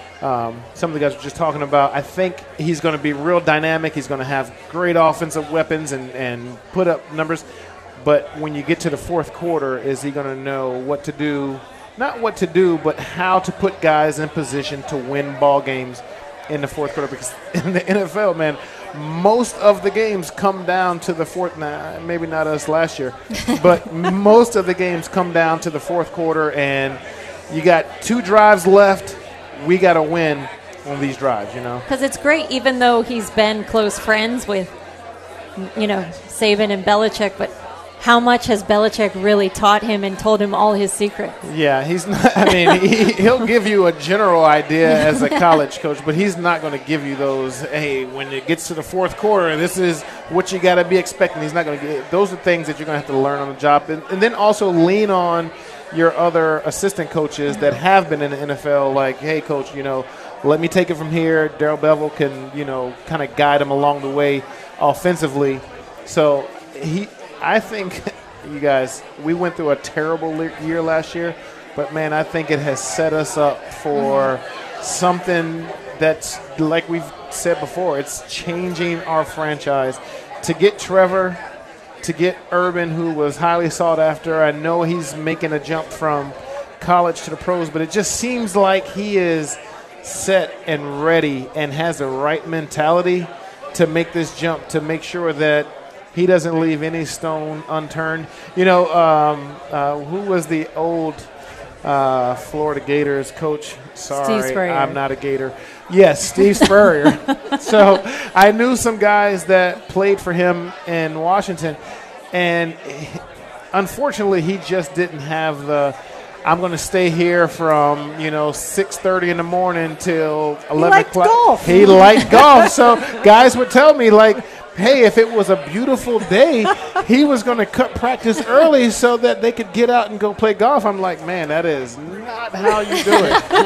um, some of the guys were just talking about, I think he's going to be real dynamic. He's going to have great offensive weapons and, and put up numbers, But when you get to the fourth quarter, is he going to know what to do? Not what to do, but how to put guys in position to win ball games in the fourth quarter. Because in the N F L, man, most of the games come down to the fourth. Nah, maybe not us last year, but most of the games come down to the fourth quarter, and you got two drives left. We got to win on these drives, you know. Because it's great, even though he's been close friends with, you know, Saban and Belichick, but how much has Belichick really taught him and told him all his secrets? Yeah, he's not. I mean, he, he'll give you a general idea as a college coach, but he's not going to give you those, hey, when it gets to the fourth quarter, this is what you got to be expecting. He's not going to get those are things that you're going to have to learn on the job. And, and then also lean on your other assistant coaches that have been in the N F L, like, hey, coach, you know, let me take it from here. Darrell Bevell can, you know, kind of guide him along the way offensively. So he – I think, you guys, we went through a terrible le- year last year, but, man, I think it has set us up for mm-hmm. something that's, like we've said before, it's changing our franchise. To get Trevor, to get Urban, who was highly sought after, I know he's making a jump from college to the pros, but it just seems like he is set and ready and has the right mentality to make this jump, to make sure that he doesn't leave any stone unturned. You know, um, uh, who was the old uh, Florida Gators coach? Sorry, Steve Spurrier. I'm not a Gator. Yes, Steve Spurrier. So I knew some guys that played for him in Washington, and unfortunately he just didn't have the I'm going to stay here from, you know, six thirty in the morning till eleven o'clock. Golf. He liked golf. So guys would tell me, like, hey, if it was a beautiful day, he was going to cut practice early so that they could get out and go play golf. I'm like, man, that is not how you do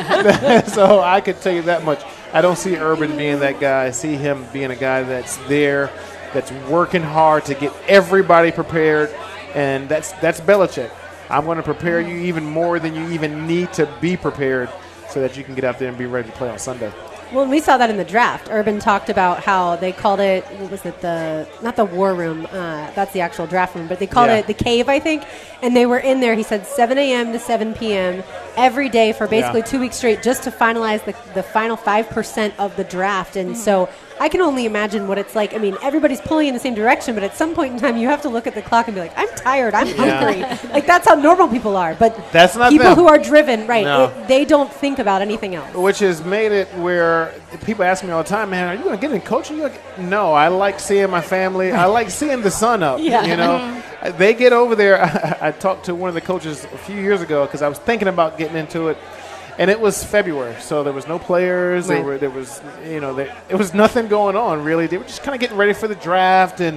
it. So I could tell you that much. I don't see Urban being that guy. I see him being a guy that's there, that's working hard to get everybody prepared, and that's that's Belichick. I'm going to prepare you even more than you even need to be prepared so that you can get out there and be ready to play on Sunday. Well, we saw that in the draft. Urban talked about how they called it, what was it, the, not the war room, uh, that's the actual draft room, but they called Yeah. it the cave, I think. And they were in there, he said, seven a.m. to seven p.m. every day for basically Yeah. two weeks straight just to finalize the, the final five percent of the draft. And so I can only imagine what it's like. I mean, everybody's pulling in the same direction, but at some point in time, you have to look at the clock and be like, I'm tired, I'm hungry. Like, that's how normal people are. But That's not people them. who are driven, right, No. it, they don't think about anything else. Which has made it where people ask me all the time, man, are you going to get in coaching? You gonna-" No, I like seeing my family. I like seeing the sun up. Yeah. You know, they get over there. I, I talked to one of the coaches a few years ago because I was thinking about getting into it, and it was February, so there was no players. There Right. were, there was, you know, there, it was nothing going on really. They were just kind of getting ready for the draft and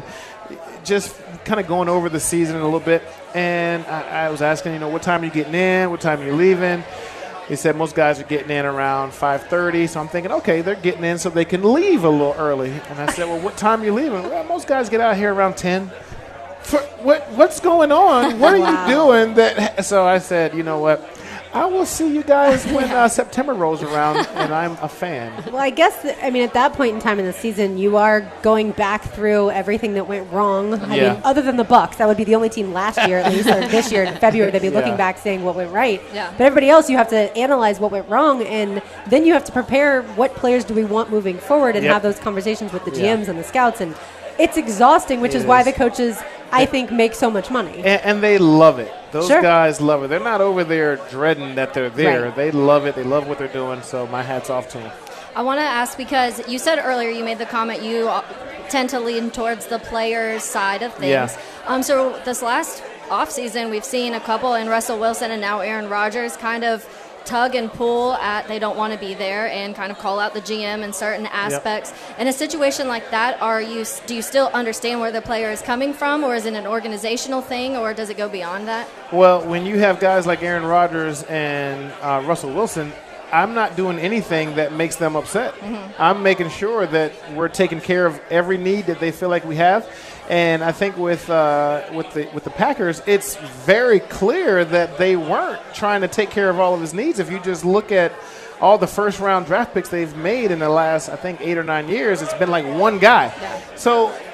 just kind of going over the season a little bit. And I, I was asking, you know, what time are you getting in? What time are you leaving? He said most guys are getting in around five thirty, so I'm thinking, okay, they're getting in so they can leave a little early. And I said, well, what time are you leaving? Well, most guys get out here around ten. For, what What's going on? What are Wow. you doing? That? So I said, you know what? I will see you guys when uh, September rolls around, and I'm a fan. Well, I guess, th- I mean, at that point in time in the season, you are going back through everything that went wrong. I Yeah. mean, other than the Bucks, that would be the only team last year, at least, or this year in February, they'd be looking Yeah. back saying what went right. Yeah. But everybody else, you have to analyze what went wrong, and then you have to prepare what players do we want moving forward and Yep. have those conversations with the G Yeah. Ms and the scouts. And it's exhausting, which It is why is. the coaches, I think, make so much money. And, and they love it. Those Sure. guys love it. They're not over there dreading that they're there. Right. They love it. They love what they're doing. So my hat's off to them. I want to ask because you said earlier, you made the comment you uh, tend to lean towards the players' side of things. Yeah. Um, so this last offseason, we've seen a couple in Russell Wilson and now Aaron Rodgers kind of tug and pull at they don't want to be there and kind of call out the G M in certain aspects. In a situation like that, are you do you still understand where the player is coming from, or is it an organizational thing, or does it go beyond that? Well, when you have guys like Aaron Rodgers and uh, Russell Wilson, I'm not doing anything that makes them upset. Mm-hmm. I'm making sure that we're taking care of every need that they feel like we have. And I think with uh, with the with the Packers, it's very clear that they weren't trying to take care of all of his needs. If you just look at all the first round draft picks they've made in the last, I think, eight or nine years, it's been like one guy. Yeah. So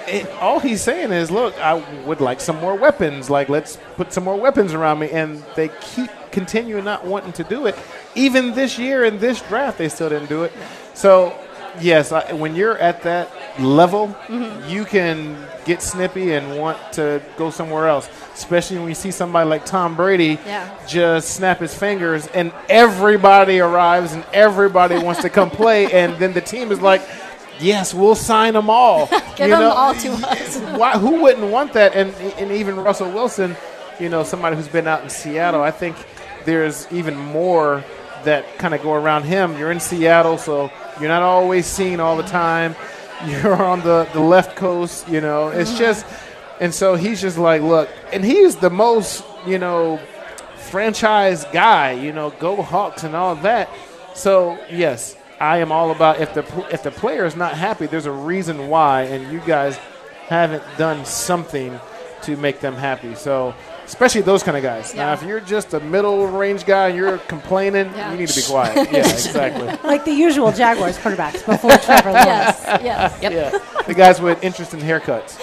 it, all he's saying is, look, I would like some more weapons. Like, let's put some more weapons around me. And they keep continuing not wanting to do it. Even this year in this draft, they still didn't do it. So, yes, I, when you're at that level, mm-hmm. you can get snippy and want to go somewhere else, especially when you see somebody like Tom Brady yeah. just snap his fingers and everybody arrives and everybody wants to come play. And then the team is like, yes, we'll sign them all. Give you them know? all to us. Why, who wouldn't want that? And, and even Russell Wilson, you know, somebody who's been out in Seattle, I think there's even more that kind of go around him. You're in Seattle, so you're not always seen all the time. You're on the, the left coast, you know. It's just – and so he's just like, look, and he's the most, you know, franchise guy, you know, go Hawks and all that. So, yes, I am all about if the if the player is not happy, there's a reason why, and you guys haven't done something to make them happy. So, especially those kind of guys. Yeah. Now, if you're just a middle range guy and you're complaining, Yeah. you need to be quiet. Yeah, exactly. Like the usual Jaguars quarterbacks before Trevor Lawrence. Yes, yes. Yep. Yeah, the guys with interest in haircuts.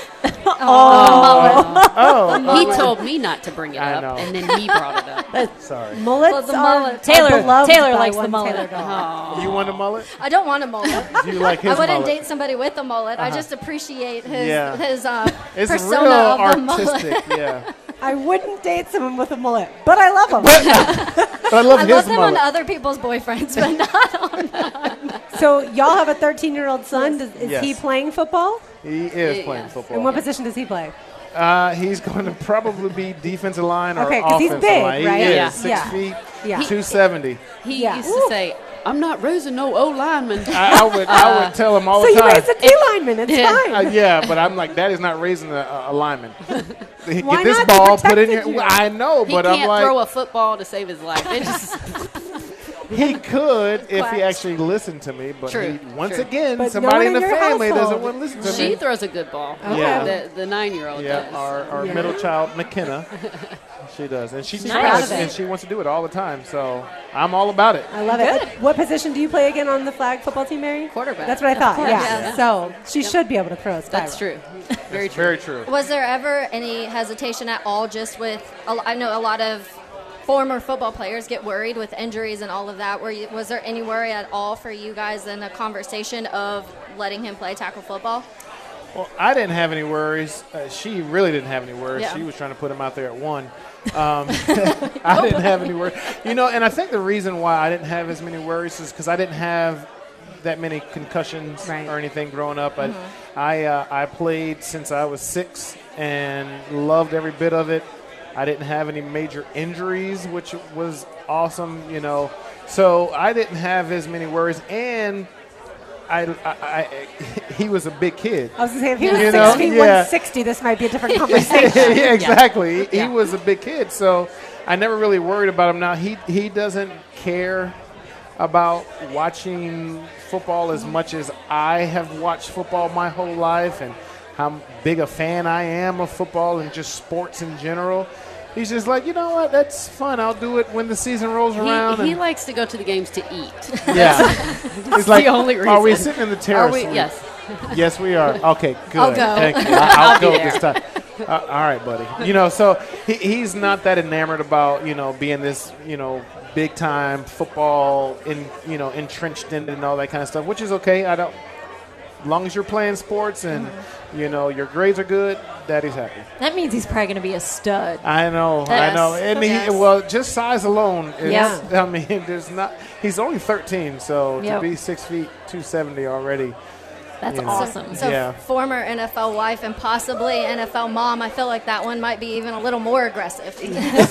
Oh, Oh, He told me not to bring it I up, know. and then he brought it up. sorry. Mullets Well, the are, mullet. are Taylor- beloved Taylor by likes the one mullet. Taylor doll. You want a mullet? I don't want a mullet. Do you like his I wouldn't mullet? date somebody with a mullet. I just appreciate his Yeah. his uh, It's persona real of the artistic, mullet. yeah. I wouldn't date someone with a mullet, but I love them. But I love I his love them mullet. on other people's boyfriends, but not on. So y'all have a thirteen-year-old son. Does, is Yes. he playing football? He is Yeah, playing yes. football. And what position does he play? Uh, he's going to probably be defensive line or Okay, 'cause he's offensive big, line. right? He is Yeah. six Yeah. feet, Yeah. two seventy. He Yeah. used Ooh. to say, I'm not raising no O lineman. I, I would I would tell him all So the you time. raised a D lineman. It's Yeah. fine. Uh, yeah, but I'm like, that is not raising a, a lineman. Get Why this not? They ball, put in your. protected you. I know, He but can't I'm like, throw a football to save his life. It just he could if he Quacks. actually listened to me. But True, he, once true. again, But no somebody one in in the your family doesn't household. want to listen to she me. throws a good ball. Yeah. The the nine year old Yeah, does. our, our Yeah. middle child, McKenna, she does. And she's She's proud proud of of it, it. and she wants to do it all the time. So I'm all about it. I love it. What, what position do you play again on the flag football team, Mary? Quarterback. That's what I thought. course, Yeah. yes. So she should be able to throw a spiral. That's true. Very It's true. very true. Was there ever any hesitation at all just with, a lo- I know a lot of former football players get worried with injuries and all of that. Were you, was there any worry at all for you guys in the conversation of letting him play tackle football? Well, I didn't have any worries. Uh, she really didn't have any worries. Yeah. She was trying to put him out there at one. Um, I didn't have any worries. You know, and I think the reason why I didn't have as many worries is because I didn't have that many concussions Right. or anything growing up. I I, uh, I played since I was six and loved every bit of it. I didn't have any major injuries, which was awesome, you know. So I didn't have as many worries, and I, I, I he was a big kid. I was going to say, if he was You six know, feet, yeah. one sixty, this might be a different conversation. yeah, exactly. He, Yeah. he was a big kid, so I never really worried about him. Now he he doesn't care about watching football as much as I have watched football my whole life, and how big a fan I am of football and just sports in general. He's just like, you know what, that's fun. I'll do it when the season rolls around. He, he and likes to go to the games to eat. yeah, he's like, the only are we reason. sitting in the Are terrace? we? suite? Yes. Yes, we are. Okay, good. I'll go. Thank you. I'll, I'll be go there. this time. Uh, all right, buddy. You know, so he, he's not that enamored about, you know, being this, you know, big time football in, you know, entrenched in it and all that kind of stuff, which is okay. I don't. As long as you're playing sports and Mm-hmm. you know your grades are good, Daddy's happy. That means he's probably going to be a stud. I know, I Yes. know, and Yes. he well, just size alone. Is, Yeah. I mean, there's not. He's only thirteen, so Yep. to be six feet, two seventy already. That's You know. awesome. So Yeah. former N F L wife and possibly N F L mom, I feel like that one might be even a little more aggressive.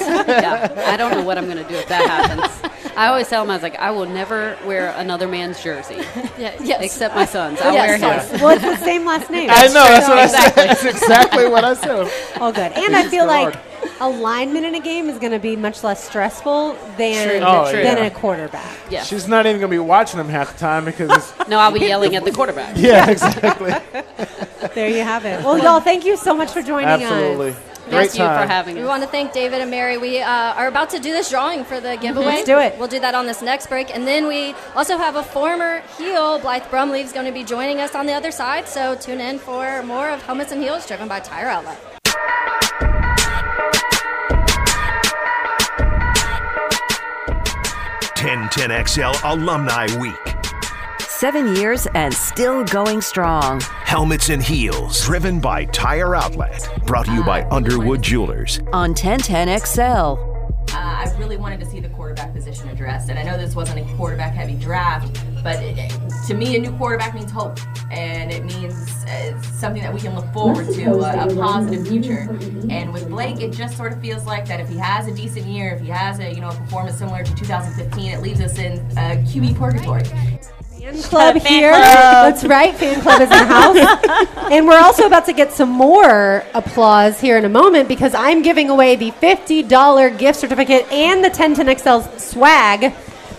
Yeah. I don't know what I'm going to do if that happens. I always tell him, I was like, I will never wear another man's jersey yeah, yes. except my son's. I'll Yes, wear yes. his. Well, it's the same last name. I know. That's what I said. Exactly. That's exactly what I said. All good. And It's I just feel hard. like a lineman in a game is going to be much less stressful than, True, Oh, true. than yeah. a quarterback. Yeah. She's not even going to be watching him half the time because it's. No, I'll be yelling at the quarterback. Yeah, exactly. There you have it. Well, y'all, thank you so much for joining Absolutely. us. Great Thank you time. for having We us. want to thank David and Mary. We uh, are about to do this drawing for the giveaway. Let's do it. We'll do that on this next break. And then we also have a former heel, Blythe Brumley, is going to be joining us on the other side. So tune in for more of Helmets and Heels driven by Tire Outlet. ten ten X L Alumni Week. Seven years and still going strong. Helmets and Heels, driven by Tire Outlet. Brought to you by Underwood Jewelers. On ten ten X L. Uh, I really wanted to see the quarterback position addressed, and I know this wasn't a quarterback-heavy draft, but it, it- to me, a new quarterback means hope, and it means uh, something that we can look forward to, a, a positive future. And with Blake, it just sort of feels like that if he has a decent year, if he has a you know a performance similar to two thousand fifteen, it leaves us in uh, Q B purgatory. Fan club Fan here. club. That's right. Fan club is in the house. And we're also about to get some more applause here in a moment because I'm giving away the fifty dollars gift certificate and the ten ten X L swag.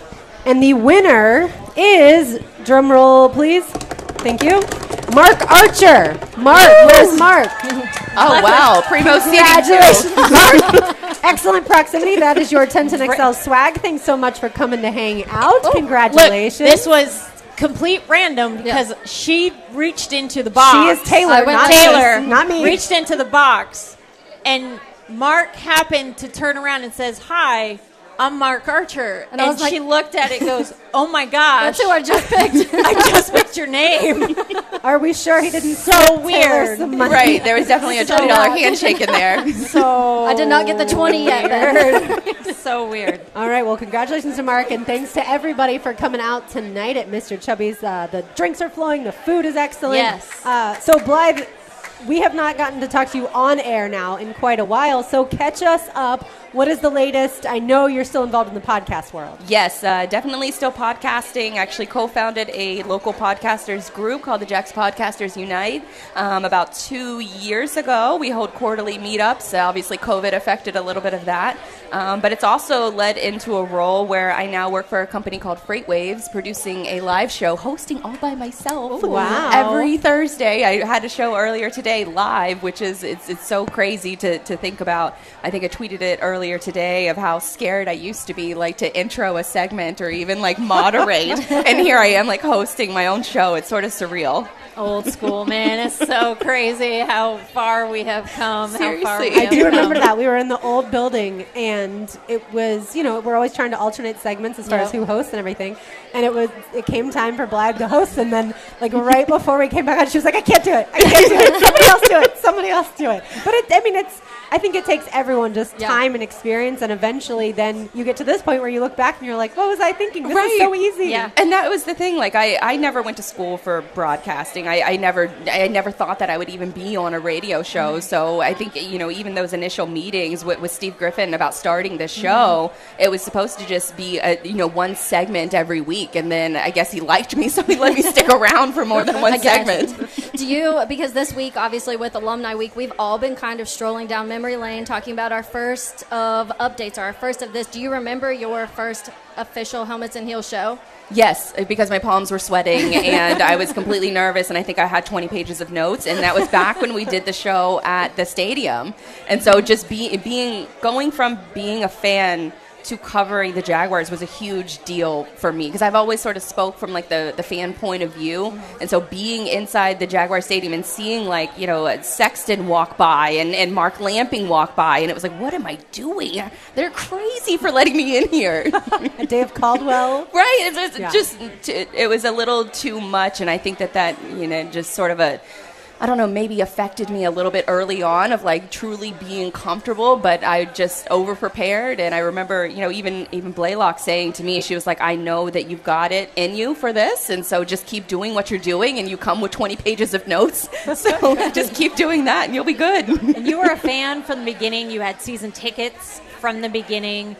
And the winner is, drum roll please. Thank you. Mark Archer. Mark, where's Mark? Oh, wow. Primo seating, Congratulations, Mark. Excellent proximity. That is your ten ten X L swag. Thanks so much for coming to hang out. Congratulations. Look, this was complete random because she reached into the box. She is Taylor, I went not Taylor, me. Not me. Reached into the box, and Mark happened to turn around and says, "Hi, I'm Mark Archer." And And, I was like- she looked at it and goes, "Oh my gosh. That's who I just picked. I just picked your name." Are we sure he didn't So tip Taylor weird. some money? Right, there was definitely a twenty dollars handshake in there. So I did not get the twenty yet. Ben. so weird. All right, well, congratulations to Mark, and thanks to everybody for coming out tonight at Mister Chubby's. Uh, the drinks are flowing, the food is excellent. Yes. Uh, so, Blythe, we have not gotten to talk to you on air now in quite a while, so catch us up. What is the latest? I know you're still involved in the podcast world. Yes, uh, definitely still podcasting. Actually co-founded a local podcasters group called the Jax Podcasters Unite um, about two years ago. We hold quarterly meetups. Obviously, COVID affected a little bit of that. Um, but it's also led into a role where I now work for a company called Freight Waves, producing a live show, hosting all by myself. Wow. Every Thursday. I had a show earlier today live, which is it's, it's so crazy to, to think about. I think I tweeted it earlier today of how scared I used to be, like, to intro a segment or even, like, moderate. And here I am, like, hosting my own show. It's sort of surreal. Old school, man. It's so crazy how far we have come. How far Seriously. we I have do remember come. that. We were in the old building, and it was, you know, we're always trying to alternate segments as far Yep. as who hosts and everything. And it was, it came time for Blythe to host, and then, like, right before we came back on, she was like, I can't do it. I can't do it. Somebody else do it. Somebody else do it. But, it, I mean, it's, I think it takes everyone just Yeah. time and experience, and eventually then you get to this point where you look back and you're like, what was I thinking? This is Right. so easy. Yeah. And that was the thing. Like, I, I never went to school for broadcasting. I, I never I never thought that I would even be on a radio show. Mm-hmm. So I think, you know, even those initial meetings with, with Steve Griffin about starting this Mm-hmm. show, it was supposed to just be, a, you know, one segment every week. And then I guess he liked me, so he let me stick around for more than one I guess. segment. Do you, because this week, obviously, with Alumni Week, we've all been kind of strolling down memory lane talking about our first of updates, or our first of this. Do you remember your first official Helmets and Heels show? Yes, because my palms were sweating and I was completely nervous, and I think I had twenty pages of notes, and that was back when we did the show at the stadium. And so just be, being going from being a fan to covering the Jaguars was a huge deal for me, because I've always sort of spoke from like the, the fan point of view. And so being inside the Jaguar Stadium and seeing, like, you know, Sexton walk by and, and Mark Lamping walk by, and it was like, what am I doing? They're crazy for letting me in here. Dave Caldwell. Right. It's, it's Yeah. just, t- it was a little too much. And I think that that, you know, just sort of a, I don't know, maybe affected me a little bit early on of like truly being comfortable, but I just over prepared. And I remember, you know, even, even Blaylock saying to me, she was like, I know that you've got it in you for this. And so just keep doing what you're doing, and you come with twenty pages of notes. So just keep doing that and you'll be good. And you were a fan from the beginning. You had season tickets from the beginning,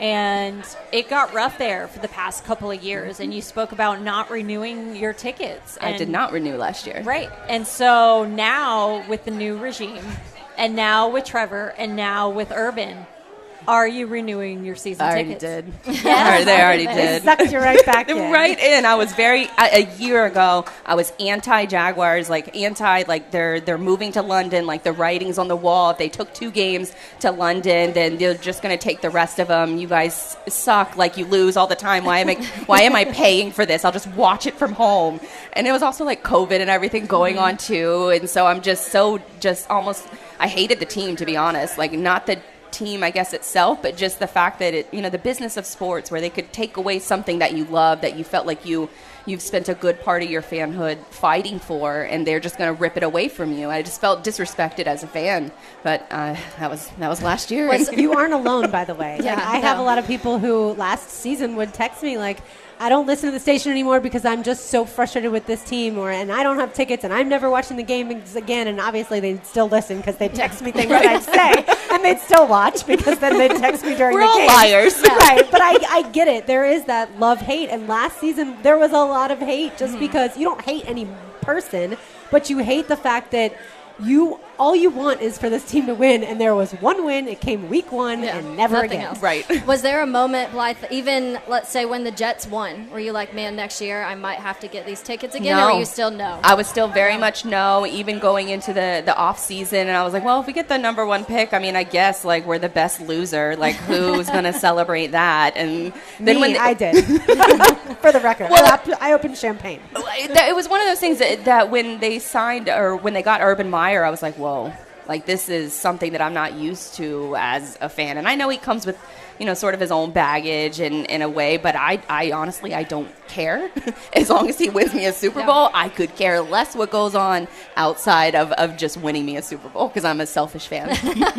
and it got rough there for the past couple of years. And you spoke about not renewing your tickets. I And- did not renew last year. Right. And so now with the new regime, and now with Trevor, and now with Urban, Are you renewing your season I already tickets? did. Yes. They already They did. sucked you right back in. Right in. I was very a, a year ago. I was anti-Jaguars, like anti, like they're they're moving to London. Like the writings on the wall. If they took two games to London, then they're just going to take the rest of them. You guys suck. Like you lose all the time. Why am I Why am I paying for this? I'll just watch it from home. And it was also like COVID and everything going on too. And so I'm just so just almost. I hated the team, to be honest. Like not the team, I guess, itself, but just the fact that it, you know, the business of sports where they could take away something that you love, that you felt like you, you've spent a good part of your fanhood fighting for, and they're just going to rip it away from you. I just felt disrespected as a fan, but uh, that was that was last year. You aren't alone, by the way. Yeah, Like, I have no. a lot of people who last season would text me like, I don't listen to the station anymore because I'm just so frustrated with this team, or and I don't have tickets, and I'm never watching the games again. And obviously, they'd still listen because they'd text me things that I'd say, and they'd still watch because then they'd text me during We're the all game. liars. Right? But I, I get it. There is that love hate, and last season there was a lot of hate just because you don't hate any person, but you hate the fact that you all you want is for this team to win, and there was one win. It came week one, Yeah, and never nothing again. else. Right. Was there a moment, Blythe, even let's say when the Jets won, were you like, man, next year I might have to get these tickets again, No. or were you still no? I was still very much no, even going into the, the off season, and I was like, well, if we get the number one pick, I mean, I guess like we're the best loser. Like, who's going to celebrate that? And then Me, when I did. For the record, Well, I, op- I opened champagne. it was one of those things that, that when they signed or when they got Urban Meyer, I was like, whoa. Like, this is something that I'm not used to as a fan. And I know he comes with, you know, sort of his own baggage in, in a way, but I, I honestly, I don't care. As long as he wins me a Super Bowl, I could care less what goes on outside of, of just winning me a Super Bowl because I'm a selfish fan.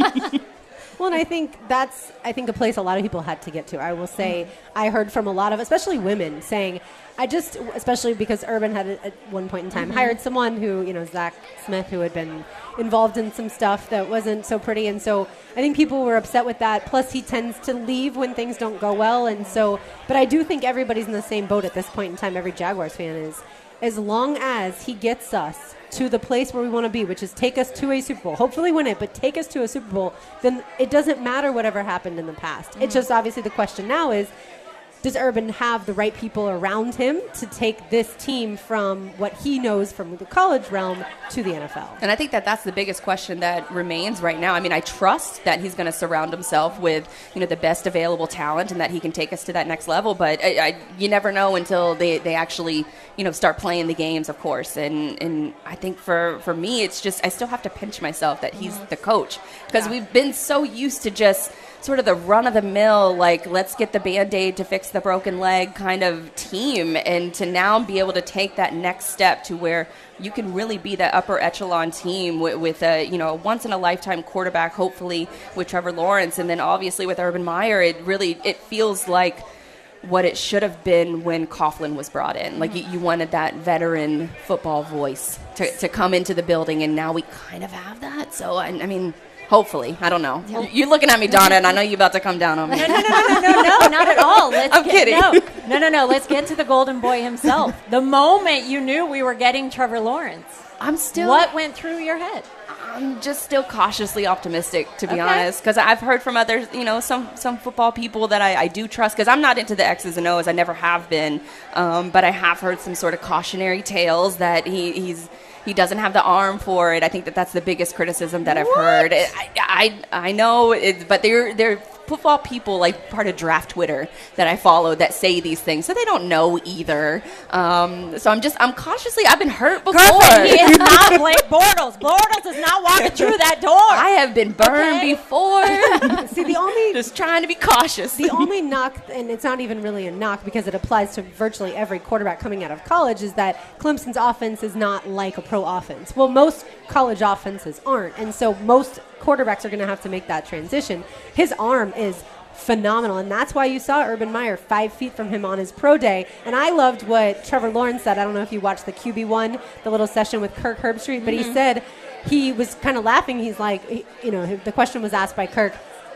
Well, and I think that's, I think, a place a lot of people had to get to. I will say, I heard from a lot of, especially women, saying, I just, especially because Urban had at one point in time Mm-hmm. hired someone who, you know, Zach Smith, who had been involved in some stuff that wasn't so pretty. And so I think people were upset with that. Plus, he tends to leave when things don't go well. And so, but I do think everybody's in the same boat at this point in time. Every Jaguars fan is. As long as he gets us to the place where we want to be, which is take us to a Super Bowl, hopefully win it, but take us to a Super Bowl, then it doesn't matter whatever happened in the past. Mm-hmm. It's just obviously the question now is, does Urban have the right people around him to take this team from what he knows from the college realm to the N F L? And I think that that's the biggest question that remains right now. I mean, I trust that he's going to surround himself with, you know, the best available talent and that he can take us to that next level. But I, I, you never know until they, they actually, you know, start playing the games, of course. And and I think for, for me, it's just I still have to pinch myself that he's the coach because Yeah. we've been so used to just sort of the run-of-the-mill, like, let's get the Band-Aid to fix the broken leg kind of team, and to now be able to take that next step to where you can really be that upper echelon team with, with a, you know, a once-in-a-lifetime quarterback, hopefully, with Trevor Lawrence, and then obviously with Urban Meyer, it really, it feels like what it should have been when Coughlin was brought in. Like, you, you wanted that veteran football voice to, to come into the building, and now we kind of have that, so, I, I mean... Hopefully. I don't know. Yeah. You're looking at me, Donna, and I know you're about to come down on me. No, no, no, no, no, no, no, not at all. Let's I'm get, kidding. No, no, no, no. Let's get to the golden boy himself. The moment you knew we were getting Trevor Lawrence, I'm still... what went through your head? I'm just still cautiously optimistic, to be Okay. honest, because I've heard from others, you know, some, some football people that I, I do trust, because I'm not into the X's and O's. I never have been. Um, but I have heard some sort of cautionary tales that he, he's... He doesn't have the arm for it. I think that that's the biggest criticism that I've What? heard. I, I, I know, it, but they're they're football people, like part of Draft Twitter that I follow, that say these things, so they don't know either. Um, so I'm just I'm cautiously. I've been hurt before. Girlfriend, he is not Blake Bortles. Bortles is not walking through that door. I have been burned Okay. before. See, the only Just trying to be cautious. the only knock, and it's not even really a knock because it applies to virtually every quarterback coming out of college, is that Clemson's offense is not like a pro offense. Well, most college offenses aren't, and so most quarterbacks are going to have to make that transition. His arm is phenomenal, and that's why you saw Urban Meyer five feet from him on his pro day. And I loved what Trevor Lawrence said. I don't know if you watched the Q B one, the little session with Kirk Herbstreit, but he said he was kind of laughing. He's like, he, you know, the question was asked by Kirk,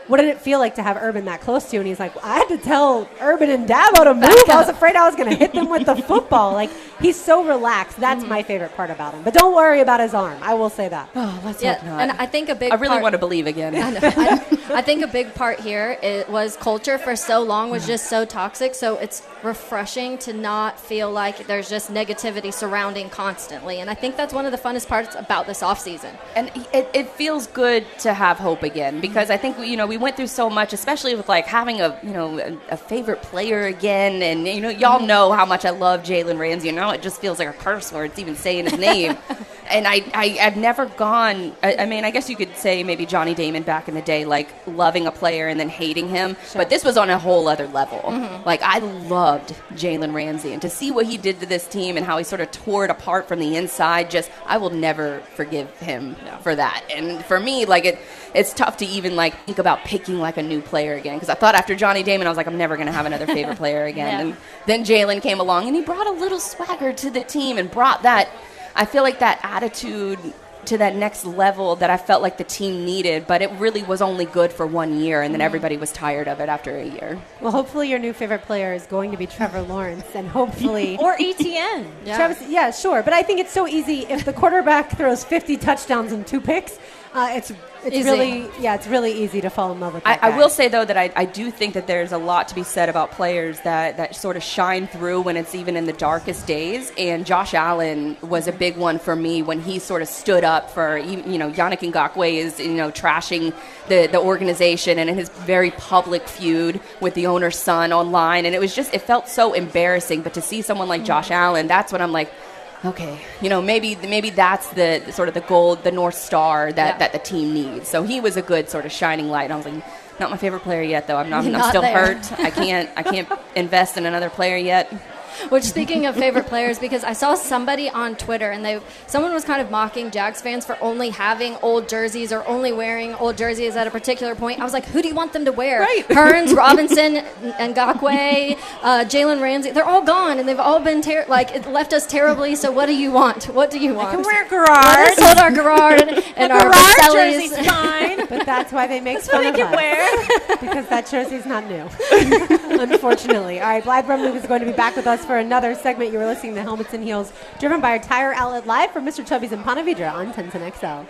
what did it feel like to have Urban that close to you? And he's like, I had to tell Urban and Dabo to move. I was afraid I was going to hit them with the football. Like, he's so relaxed. That's mm-hmm. my favorite part about him. But don't worry about his arm. I will say that. Oh, let's yeah, hope not. And I think a big I really part, want to believe again. I, know, I, I think a big part here it was culture for so long was just so toxic. So it's refreshing to not feel like there's just negativity surrounding constantly. And I think that's one of the funnest parts about this offseason. And it, it feels good to have hope again because I think, you know, we went through so much, especially with like having a, you know, a, a favorite player again. And, you know, y'all know how much I love Jalen Ramsey. And now it just feels like a curse word. It's even saying his name. And I, I, I've never gone, I, I mean, I guess you could say maybe Johnny Damon back in the day, like loving a player and then hating him. Sure. But this was on a whole other level. Mm-hmm. Like, I loved Jalen Ramsey. And to see what he did to this team and how he sort of tore it apart from the inside, just, I will never forgive him no. for that. And for me, like, it, it's tough to even, like, think about picking, like, a new player again. Because I thought after Johnny Damon, I was like, I'm never going to have another favorite player again. Yeah. And then Jalen came along, and he brought a little swagger to the team and brought that, I feel like that attitude to that next level that I felt like the team needed, but it really was only good for one year, and then everybody was tired of it after a year. Well, hopefully your new favorite player is going to be Trevor Lawrence, and hopefully... or E T N. Yeah. Travis, yeah, sure. But I think it's so easy. If the quarterback throws fifty touchdowns and two picks, uh, it's it's easy. really yeah, it's really easy to fall in love with that I, guy. I will say, though, that I, I do think that there's a lot to be said about players that, that sort of shine through when it's even in the darkest days, and Josh Allen was a big one for me when he sort of stood up for, you know, Yannick Ngakoue is, you know, trashing the, the organization and in his very public feud with the owner's son online, and it was just, it felt so embarrassing, but to see someone like Josh Allen, that's when I'm like, okay, you know, maybe maybe that's the, the sort of the gold, the North Star that, yeah. that the team needs. So he was a good sort of shining light. And I was like, not my favorite player yet, though. I'm, I'm, I'm still there. hurt. I can't I can't invest in another player yet. Which, speaking of favorite players, because I saw somebody on Twitter, and they someone was kind of mocking Jags fans for only having old jerseys or only wearing old jerseys at a particular point. I was like, who do you want them to wear? Right. Hearns, Robinson, Ngakoue, uh, Jalen Ramsey. They're all gone, and they've all been ter- like it left us terribly. So what do you want? What do you want? I can wear Garrard. Let us hold our Garrard and, and our Garrard Vasellis. jersey's fine. But that's why they make that's fun what of I can us. wear. Because that jersey's not new. Unfortunately. All right, Blythe Brumley is going to be back with us for another segment. You were listening to Helmets and Heels, driven by our Tire Outlet Live from Mister Chubby's in Ponte Vedra on ten ten X L.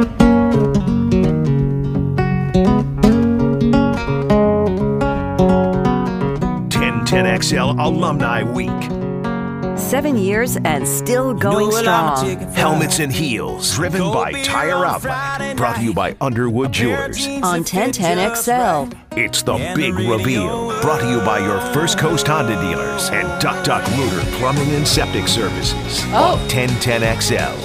ten ten X L Alumni Week. Seven years and still going strong. Helmets and Heels, driven by Tire Outlet. Brought to you by Underwood Jewelers. On ten ten X L. It's the big reveal. Brought to you by your First Coast Honda dealers and Duck Duck Rooter Plumbing and Septic Services. Oh. On ten ten X L.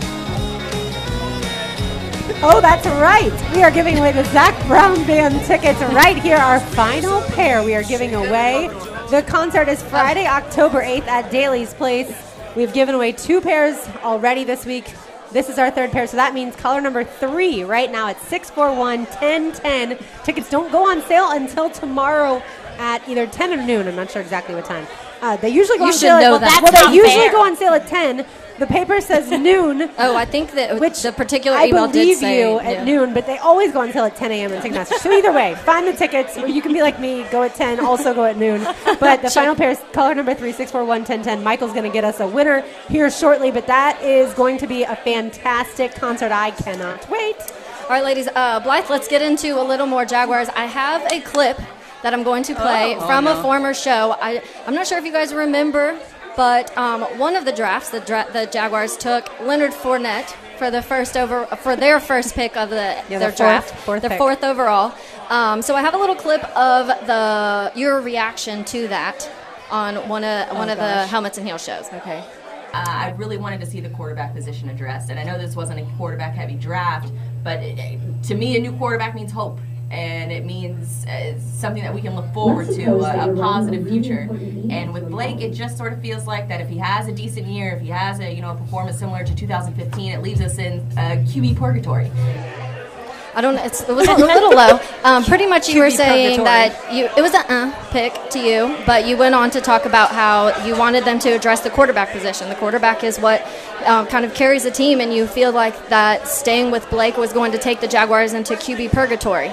Oh, that's right. We are giving away the Zach Brown Band tickets right here. Our final pair we are giving away. The concert is Friday, October eighth at Daly's Place. We've given away two pairs already this week. This is our third pair, so that means caller number three right now at six four one, one oh one oh. Tickets don't go on sale until tomorrow at either ten or noon. I'm not sure exactly what time. Uh, they usually go You on should sale. know at, that. Well, That's they not usually fair. go on sale at ten. The paper says noon. Oh, I think that Which the particular I email did believe say you at yeah. noon, but they always go on sale at ten a.m. in Ticketmaster. So either way, find the tickets, or you can be like me, go at ten, also go at noon. But the final pair is caller number three, six four one, one oh one oh. Michael's going to get us a winner here shortly, but that is going to be a fantastic concert. I cannot wait. All right, ladies. Uh, Blythe, let's get into a little more Jaguars. I have a clip that I'm going to play Oh, from oh, a no. former show. I, I'm not sure if you guys remember, but um, one of the drafts the, dra- the Jaguars took Leonard Fournette for the first over for their first pick of the Yeah, their the fourth- draft, fourth the pick. fourth overall. Um, so I have a little clip of the your reaction to that on one of one of the gosh. Helmets and Heels shows. Okay. Uh, I really wanted to see the quarterback position addressed, and I know this wasn't a quarterback-heavy draft, but it, to me, a new quarterback means hope, and it means uh, something that we can look forward to, a, a positive future. And with Blake, it just sort of feels like that if he has a decent year, if he has a you know a performance similar to two thousand fifteen, it leaves us in uh, Q B purgatory. I don't know. It's, it was a little low. Um, pretty much, you were Q B saying purgatory. that you it was an uh pick to you, but you went on to talk about how you wanted them to address the quarterback position. The quarterback is what um, kind of carries the team, and you feel like that staying with Blake was going to take the Jaguars into Q B purgatory.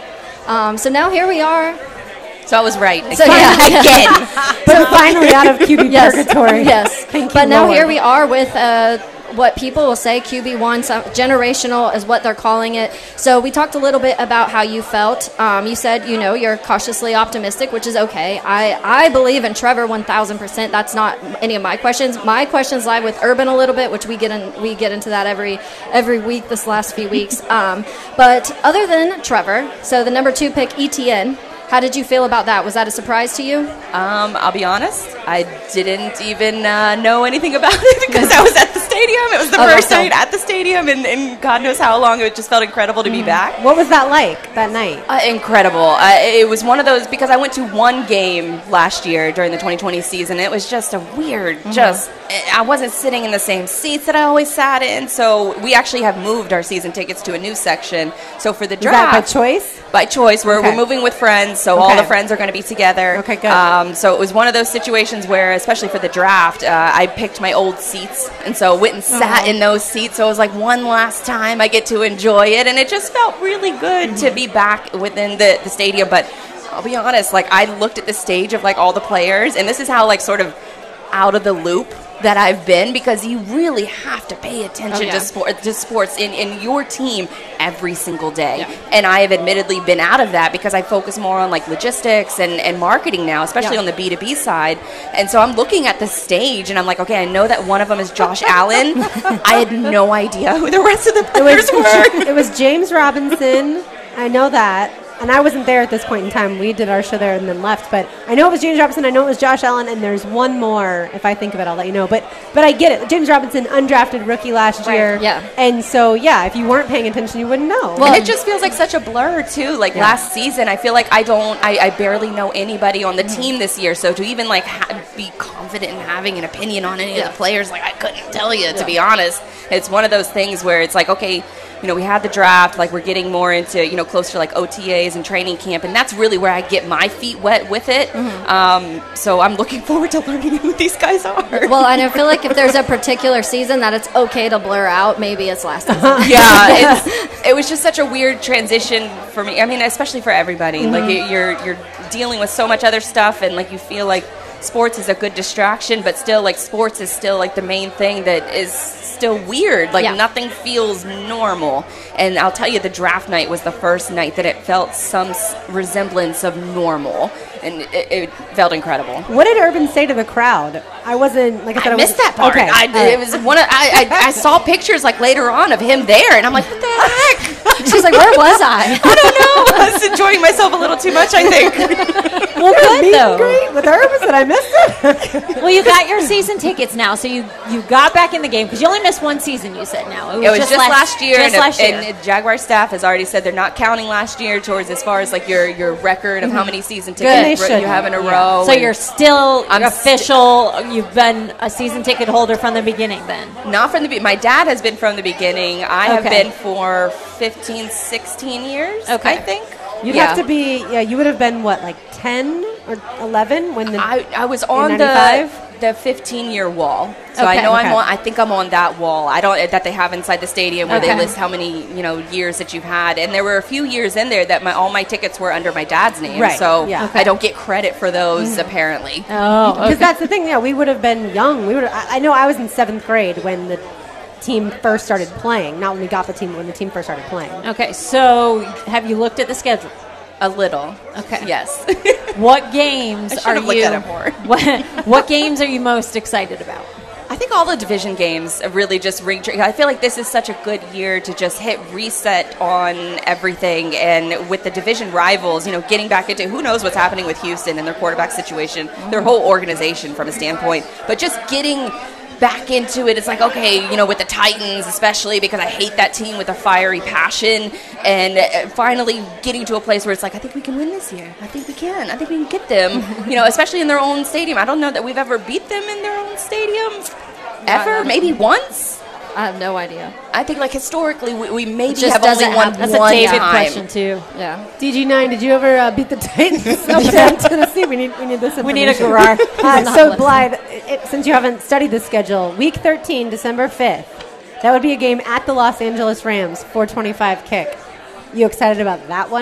Um, so now here we are. So I was right. So yeah, Again. But finally out of Q B yes, purgatory. yes. Thank you, But now Lord. here we are with uh, what people will say Q B one, some, generational is what they're calling it. So we talked a little bit about how you felt. Um, you said, you know, you're cautiously optimistic, which is okay. I, I believe in Trevor one thousand percent. That's not any of my questions. My questions lie with Urban a little bit, which we get in, we get into that every every week this last few weeks. Um, but other than Trevor, so the number two pick, E T N, how did you feel about that? Was that a surprise to you? Um, I'll be honest, I didn't even uh, know anything about it because I was at the stadium. It was the Oh, first that's night at the stadium, and, and God knows how long. It just felt incredible to be back. What was that like that night? Uh, incredible. Uh, it was one of those, because I went to one game last year during the twenty twenty season. It was just a weird, Mm-hmm. just, I wasn't sitting in the same seats that I always sat in. So we actually have moved our season tickets to a new section. So for the Was that draft. by choice? By choice. We're, Okay. we're moving with friends, so all Okay. the friends are going to be together. Okay, good. Um, so it was one of those situations where, especially for the draft, uh, I picked my old seats, and so went and sat in those seats. So it was like one last time I get to enjoy it, and it just felt really good Mm-hmm. to be back within the, the stadium. But I'll be honest, like, I looked at the stage of like all the players, and this is how like sort of out of the loop that I've been, because you really have to pay attention Oh, yeah. to sport to sports in, in your team every single day. Yeah. And I have admittedly been out of that because I focus more on like logistics and, and marketing now, especially Yeah. on the B two B side. And so I'm looking at the stage and I'm like, okay, I know that one of them is Josh Allen. I had no idea who the rest of the It was, players were. it was James Robinson. I know that. And I wasn't there at this point in time. We did our show there and then left. But I know it was James Robinson. I know it was Josh Allen. And there's one more. If I think of it, I'll let you know. But but I get it. James Robinson, undrafted rookie last Right, year. yeah. And so, yeah, if you weren't paying attention, you wouldn't know. And it just feels like such a blur too. Like Yeah. last season, I feel like I don't, I, I barely know anybody on the team this year. So to even like ha- be confident in having an opinion on any Yeah. of the players, like I couldn't tell you, to be honest. It's one of those things where it's like, okay, you know, we had the draft, like we're getting more into, you know, closer to like O T As and training camp, and that's really where I get my feet wet with it. Mm-hmm. Um, so I'm looking forward to learning who these guys are. Well, and I feel like if there's a particular season that it's okay to blur out, maybe it's last season. yeah, it's, it was just such a weird transition for me. I mean, especially for everybody. Like you- you're you're dealing with so much other stuff, and like you feel like sports is a good distraction, but still, like sports is still like the main thing that is still weird. Like Yeah. nothing feels normal. And I'll tell you, the draft night was the first night that it felt some s- resemblance of normal, and it, it felt incredible. What did Urban say to the crowd? I wasn't, like I said, I I missed wasn't- that part. Okay. I, all right. It was one of, I, I, I saw pictures like later on of him there, and I'm like, what the heck? She's like, where was I? I don't know. I was enjoying myself a little too much, I think. Well, good Meet and though. greet with Urban, and I missed it. Well, you got your season tickets now, so you you got back in the game because you only missed one season. You said now It was just, last, year, Just and, last year. and Jaguar staff has already said they're not counting last year towards as far as like your your record of how many season Good, they tickets you should. have in a Yeah. row. so and you're still I'm you're official. You've been a season ticket holder from the beginning. Then not from the be- my dad has been from the beginning. I have Okay. been for fifteen, sixteen years. Okay. I think. You'd Yeah. have to be, yeah, you would have been, what, like ten or eleven when the. I, I was on the ninety-five? the fifteen year wall, so I Okay, know I'm okay. on. I think I'm on that wall. I don't that they have inside the stadium where Okay. they list how many you know years that you've had, and there were a few years in there that my all my tickets were under my dad's name, Right, so yeah. I don't get credit for those apparently. oh, Because that's the thing, yeah, we would have been young. We would. I, I know I was in seventh grade when the team first started playing. Not when we got the team, but when the team first started playing. okay. So have you looked at the schedule? A little, Okay. yes. What games I should are have looked you? at it more. What, what games are you most excited about? I think all the division games really just ring true. I feel like this is such a good year to just hit reset on everything, and with the division rivals, you know, getting back into who knows what's happening with Houston and their quarterback situation, their whole organization from a standpoint, but just getting back into it. It's like, okay, you know, with the Titans especially, because I hate that team with a fiery passion, and uh, finally getting to a place where it's like, I think we can win this year. I think we can. I think we can get them, you know, especially in their own stadium. I don't know that we've ever beat them in their own stadium. Ever? Maybe once? I have no idea. I think, like, historically, we, we maybe just have only doesn't won happen. That's one a David time. question too. Yeah. D G nine, did you ever uh, beat the Titans of Tennessee? We need, we need this information. We need a Garrard. Uh, so, Blythe, it, since you haven't studied the schedule, week thirteen, December fifth, that would be a game at the Los Angeles Rams, four twenty-five kick. You excited about that one?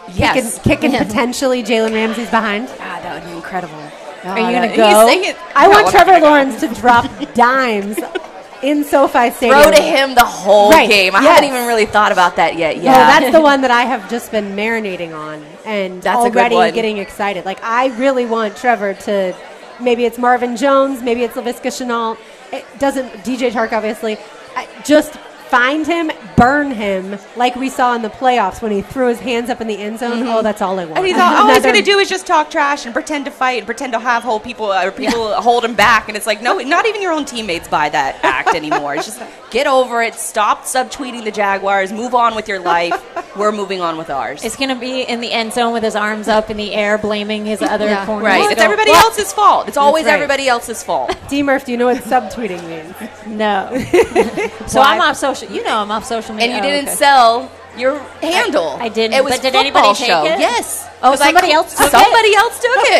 Yes. Kicking, kicking potentially Jalen Ramsey's behind. God, that would be incredible. Are you going to He's go? saying it- I No, want I'm Trevor not gonna Lawrence to drop dimes in SoFi Stadium. Throw to him the whole Right, game. I yes. haven't even really thought about that yet. Yeah, No, that's the one that I have just been marinating on and That's a good already one. getting excited. Like, I really want Trevor to, maybe it's Marvin Jones, maybe it's LaVisca Chenault. It doesn't, D J Chark, obviously. I, just find him, burn him, like we saw in the playoffs when he threw his hands up in the end zone. Oh, that's all I want. And he's all, all he's Another- going to do is just talk trash and pretend to fight and pretend to have whole people or people hold him back. And it's like, no, not even your own teammates buy that act anymore. It's just get over it. Stop subtweeting the Jaguars. Move on with your life. We're moving on with ours. It's going to be in the end zone with his arms up in the air, blaming his other Yeah. corners. Right. It's everybody Well, else's fault. It's always right. everybody else's fault. D. Murph, do you know what subtweeting means? No. so Why? I'm off social. You know I'm off social media. And you Oh, didn't okay. sell your handle. I didn't, It was but did football anybody take show. it? Yes. Oh, 'Cause I somebody cl- else took it? Somebody else took it.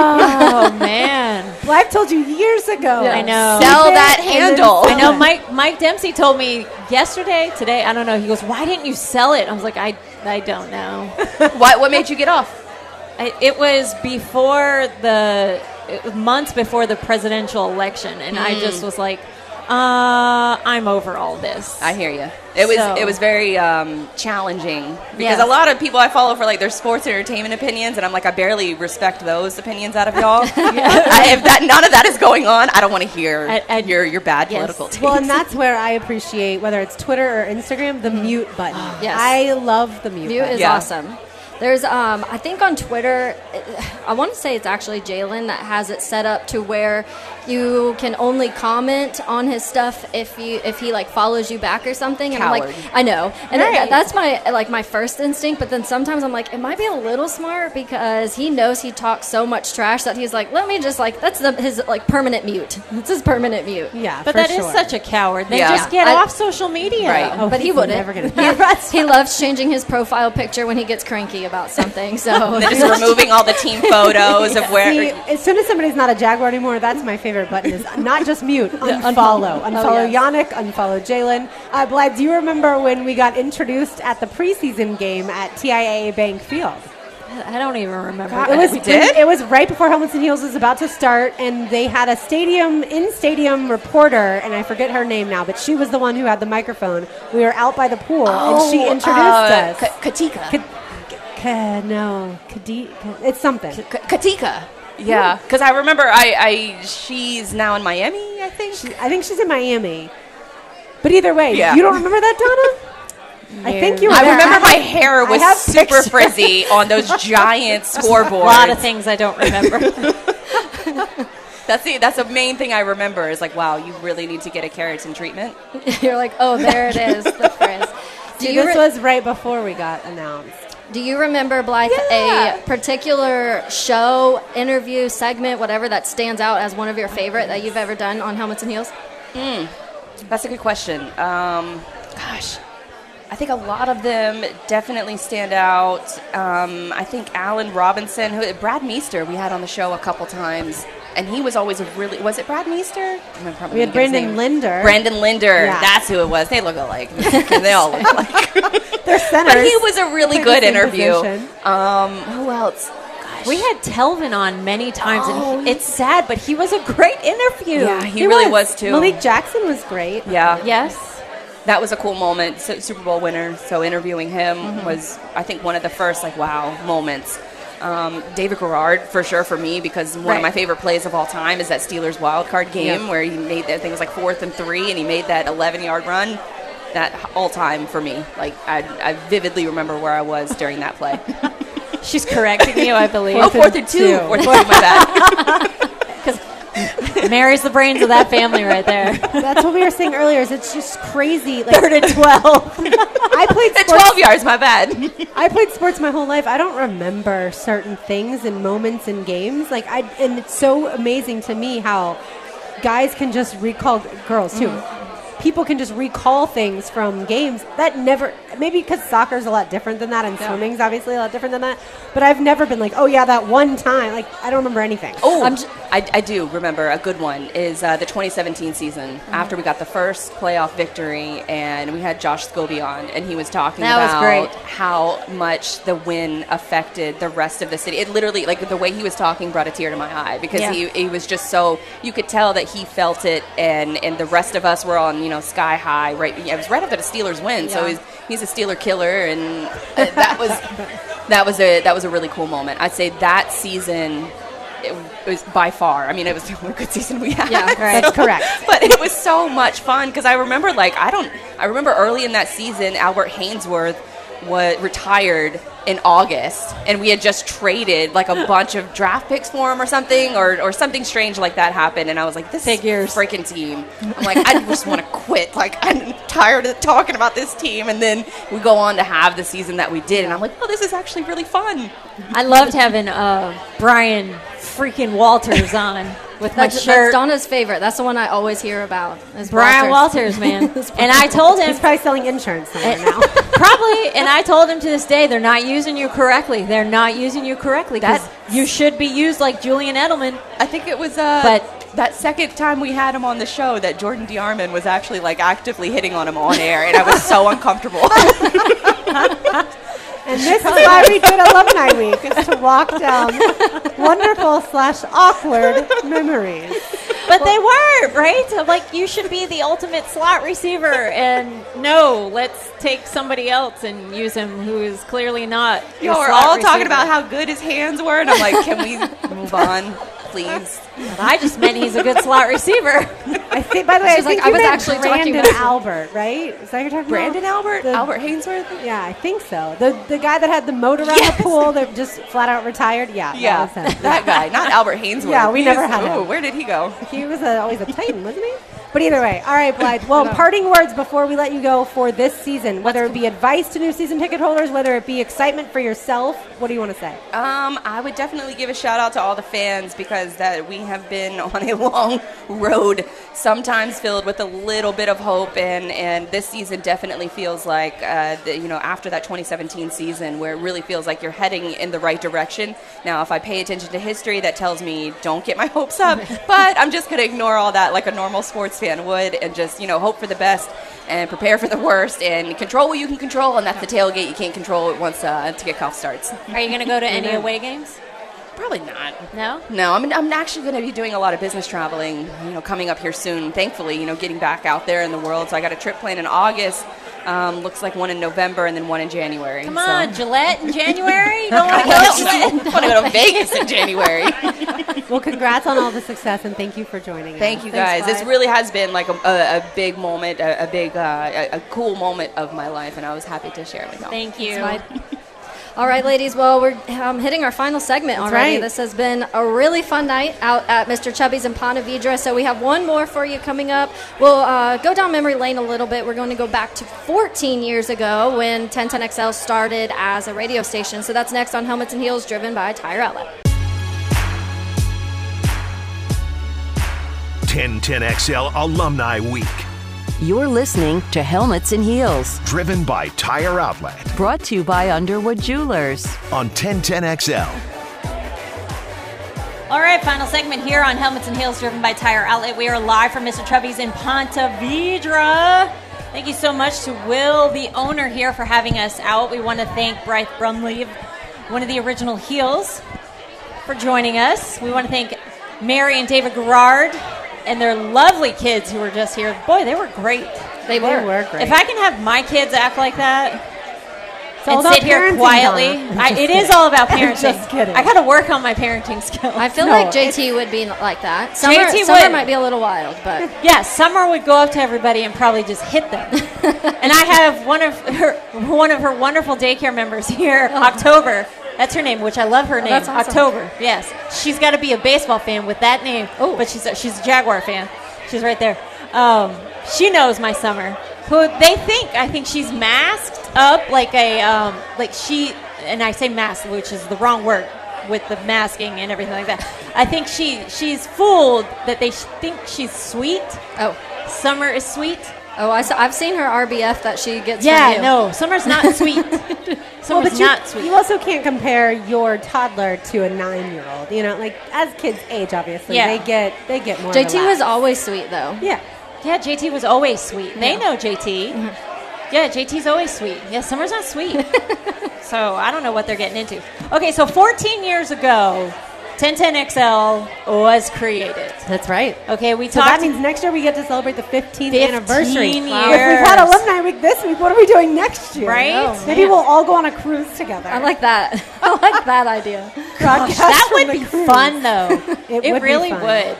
Oh man, Well, I've told you years ago. I know. Sell Keep it that and then handle. sell I know it. Mike Mike Dempsey told me yesterday, today, I don't know. He goes, "Why didn't you sell it?" I was like, "I I don't know." What what made you get off? I, it was before the it was months before the presidential election, and I just was like, uh, "I'm over all this." I hear you. It was So- it was very um, challenging because Yes. a lot of people I follow for like their sports and entertainment opinions, and I'm like I barely respect those opinions out of y'all. I, if that none of that is going on, I don't want to hear I- I- your your bad yes. political takes. Well, and that's where I appreciate, whether it's Twitter or Instagram, the mute button. Yes. I love the mute, Mute button. is Yeah. awesome. There's, um, I think on Twitter, I want to say it's actually Jalen that has it set up to where you can only comment on his stuff if you if he like follows you back or something. And I'm Coward. like, I know, and Right. that, that's my like my first instinct. But then sometimes I'm like, it might be a little smart because he knows he talks so much trash that he's like, let me just like that's the, his like permanent mute. It's his permanent mute. Yeah, But for that is sure. such a coward. Then Yeah. just get I- off social media. Right. Oh, But he he's wouldn't. never gonna- He, he loves changing his profile picture when he gets cranky about something. So They're just removing all the team photos of where. See, as soon as somebody's not a Jaguar anymore, that's my favorite button. Is not just mute, unfollow, unfollow Oh, yes. Yannick, unfollow Jalen. Uh, Blythe, do you remember when we got introduced at the preseason game at T I A A Bank Field? I don't even remember. It that. was we did? It was right before Helmets and Heels was about to start, and they had a stadium in stadium reporter, and I forget her name now, but she was the one who had the microphone. We were out by the pool, and she introduced uh, us. Ka- Katika. Ka- Ka- no, Kadi- Ka- it's something. Ka- Katika. Yeah, because I remember I, I she's now in Miami, I think. I think she's in Miami. But either way, Yeah. you don't remember that, Donna? I think you were I there. remember have- my hair I was have super pictures. frizzy on those giant scoreboards. A lot of things I don't remember. That's the that's the main thing I remember is like, wow, you really need to get a keratin treatment. you're like, oh, there it is, the frizz. Do See, you this re- was right before we got announced. Do you remember, Blythe, Yeah. a particular show, interview, segment, whatever that stands out as one of your favorite that you've ever done on Helmets and Heels? That's a good question. Um, gosh, I think a lot of them definitely stand out. Um, I think Alan Robinson, who Brad Meester, we had on the show a couple times, and he was always a really. Was it Brad Meester? I'm probably We had gonna get his Brandon name. Linder. Brandon Linder. Yeah. That's who it was. They look alike. They all look alike. They're centers. But he was a really Play the good same interview. position. Um, who else? Gosh. We had Telvin on many times, and he, it's sad, but he was a great interview. Yeah, he, really was, too. Malik Jackson was great. Yeah. Yes. That was a cool moment. So, Super Bowl winner. So interviewing him Mm-hmm. was, I think, one of the first like wow moments. Um, David Garrard for sure for me because one Right. of my favorite plays of all time is that Steelers wild card game Yeah. where he made that. I think it was like fourth and three, and he made that eleven yard run. That all time for me. Like I, I vividly remember where I was during that play. She's correcting you, I believe. oh, fourth and two. two. Fourth and two. My bad. Mary's the brains of that family right there. That's what we were saying earlier. Is it's just crazy. Like Third and twelve. I played At sports. twelve yards. My bad. I played sports my whole life. I don't remember certain things and moments in games. Like I, and it's so amazing to me how guys can just recall girls too. people can just recall things from games that never, maybe because soccer is a lot different than that and Yeah. swimming's obviously a lot different than that, but I've never been like, oh yeah, that one time, like I don't remember anything. Oh, I'm j- I, I do remember a good one is uh, the twenty seventeen season Mm-hmm. after we got the first playoff victory and we had Josh Scobie on and he was talking That was about great. how much the win affected the rest of the city. It literally, like the way he was talking brought a tear to my eye because Yeah. he, he was just so, you could tell that he felt it and, and the rest of us were on, you know, sky high. Right, it was right after the Steelers win, so Yeah. he's, he's a Steeler killer and uh, that was that was a that was a really cool moment. I'd say that season it was by far, I mean, it was the only good season we had. Yeah, right. That's correct. But it was so much fun because I remember, like, I don't, I remember early in that season, Albert Hainsworth was retired in August, and we had just traded like a bunch of draft picks for him or something, or, or something strange like that happened. And I was like, this Figures. freaking team. I'm like, I just want to quit. Like, I'm tired of talking about this team. And then we go on to have the season that we did, and I'm like, oh, this is actually really fun. I loved having uh, Brian freaking Walters on with my That's, shirt. that's Donna's favorite. That's the one I always hear about. Is Brian Walters, man. And I told him, He's probably selling insurance somewhere now. probably, and I told him to this day, they're not using you correctly. They're not using you correctly because you should be used like Julian Edelman. I think it was uh, But- that second time we had him on the show that Jordan DeArmond was actually like actively hitting on him on air, and I was so uncomfortable. And this is why we did Alumni Week, is to walk down wonderful slash awkward memories. But they were, right? I'm like, you should be the ultimate slot receiver. And no, let's take somebody else and use him who is clearly not. Yo, your we're slot all talking receiver. about how good his hands were, and I'm like, can we move on, please? I just meant he's a good slot receiver. I think, by the way, I She's like, think I you was meant actually talking Brandon about- Albert, right? Is that what you're talking Brandon about? Albert? The- Albert Hainsworth? Yeah, I think so. The the guy that had the moat around Yes. the pool that just flat out retired. Yeah, Yeah, that was him. that guy, not Albert Hainsworth. Yeah, we He never was- had ooh, him. where did he go? He was a, always a Titan, wasn't he? But either way, all right, Blythe. Well, parting words before we let you go for this season, whether it be advice to new season ticket holders, whether it be excitement for yourself, what do you want to say? Um, I would definitely give a shout out to all the fans because that we have been on a long road, sometimes filled with a little bit of hope, and, and this season definitely feels like, uh, the, you know, after that twenty seventeen season where it really feels like you're heading in the right direction. Now, if I pay attention to history, that tells me don't get my hopes up, but I'm just going to ignore all that like a normal sports fan would and just, you know, hope for the best and prepare for the worst and control what you can control, and that's the tailgate. You can't control it once uh, kickoff starts. Are you going to go to any away games? Probably not. No? No, I'm, I'm actually going to be doing a lot of business traveling, you know, coming up here soon, thankfully, you know, getting back out there in the world. So I got a trip planned in August, um, looks like one in November and then one in January. Come so. on, Gillette in January? You don't want to go I to Gillette? want to go to Vegas in January. Well, congrats on all the success, and thank you for joining us. Thank you, Thanks, guys. This Blythe. really has been like a, a, a big moment, a, a big, uh, a, a cool moment of my life, and I was happy to share it with y'all. Thank you. All right, ladies. Well, we're um, hitting our final segment That's already. right. This has been a really fun night out at Mister Chubby's in Ponte Vedra. So we have one more for you coming up. We'll uh, go down memory lane a little bit. We're going to go back to fourteen years ago when ten ten X L started as a radio station. So that's next on Helmets and Heels, driven by Tire Outlet. ten ten X L Alumni Week. You're listening to Helmets and Heels, Driven by Tire Outlet brought to you by Underwood Jewelers. on ten ten X L. All right, final segment here on Helmets and Heels, driven by Tire Outlet. We are live from Mister Chubby's in Ponte Vedra. Thank you so much to Will, the owner here, for having us out. We want to thank Bryce Brumley, one of the original Heels, for joining us. We want to thank Mary and David Garrard and their lovely kids who were just here. Boy, they were great. They They were. were great. If I can have my kids act like that It's all and about sit here parenting, quietly, Donna. I, Just it kidding. is all about parenting. Just kidding. I got to work on my parenting skills. I feel No, like J T would be like that. Summer, J T Summer would. might be a little wild, but Yes, Summer would go up to everybody and probably just hit them. And I have one of her one of her wonderful daycare members here, October. That's her name, which I love her name, that's awesome. October. Yes, she's got to be a baseball fan with that name. Oh. But she's a, she's a Jaguar fan. She's right there. Um, she knows my Summer. Who they think I think she's masked up like a um, like she and I say masked, which is the wrong word with the masking and everything like that. I think she she's fooled that they sh- think she's sweet. oh, Summer is sweet. Oh, I saw, I've seen her R B F that she gets Yeah, from you. no, Summer's not sweet. Well, Summer's but you, not sweet. you also can't compare your toddler to a nine-year-old. You know, like as kids age, obviously, Yeah. they get they get more. J T was relaxed. always sweet, though. Yeah. Yeah, J T was always sweet. They Yeah. know J T. Yeah, J T's always sweet. Yeah, Summer's not sweet. So I don't know what they're getting into. Okay, so fourteen years ago, ten ten X L was created. That's right. Okay, we So talked. that means next year we get to celebrate the fifteenth fifteen anniversary. years. If we've had alumni week this week, what are we doing next year? Right? Oh, Maybe we'll all go on a cruise together. I like that. I like that idea. Broadcast that from would the be cruise. fun, though. It it would be really fun. would.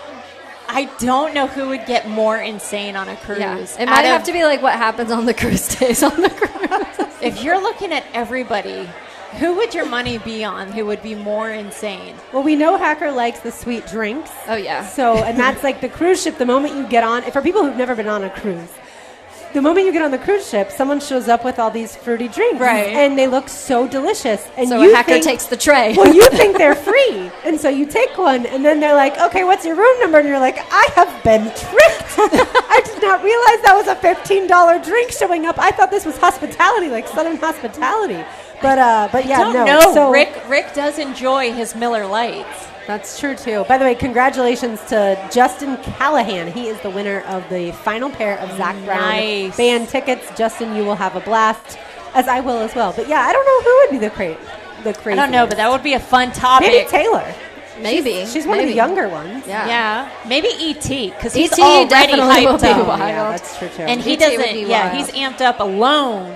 I don't know who would get more insane on a cruise. Yeah. It might Out have of- to be like what happens on the cruise days on the cruise. If you're looking at everybody, who would your money be on who would be more insane? Well, we know Hacker likes the sweet drinks. Oh, yeah. So, and that's like the cruise ship. The moment you get on, for people who've never been on a cruise, the moment you get on the cruise ship, someone shows up with all these fruity drinks, Right. And they look so delicious. And So you a hacker think, takes the tray. Well, you think they're free, and so you take one, and then they're like, "Okay, what's your room number?" And you're like, "I have been tricked. I did not realize that was a fifteen dollar drink showing up. I thought this was hospitality, like Southern hospitality." But uh, but yeah, I don't no. know. So Rick Rick does enjoy his Miller Lights. that's true too. By the way, congratulations to Justin Callahan. He is the winner of the final pair of Zach Brown Nice. band tickets. Justin, you will have a blast, as I will as well. But yeah, I don't know who would be the cra- the I crazy. don't know, but that would be a fun topic. maybe Taylor. Maybe. She's, she's one of the Maybe. younger ones. Yeah. Yeah, maybe E T because he's E T already definitely will hyped be up. wild. Yeah, that's true too. And he E T would doesn't. be Yeah, wild. he's amped up alone,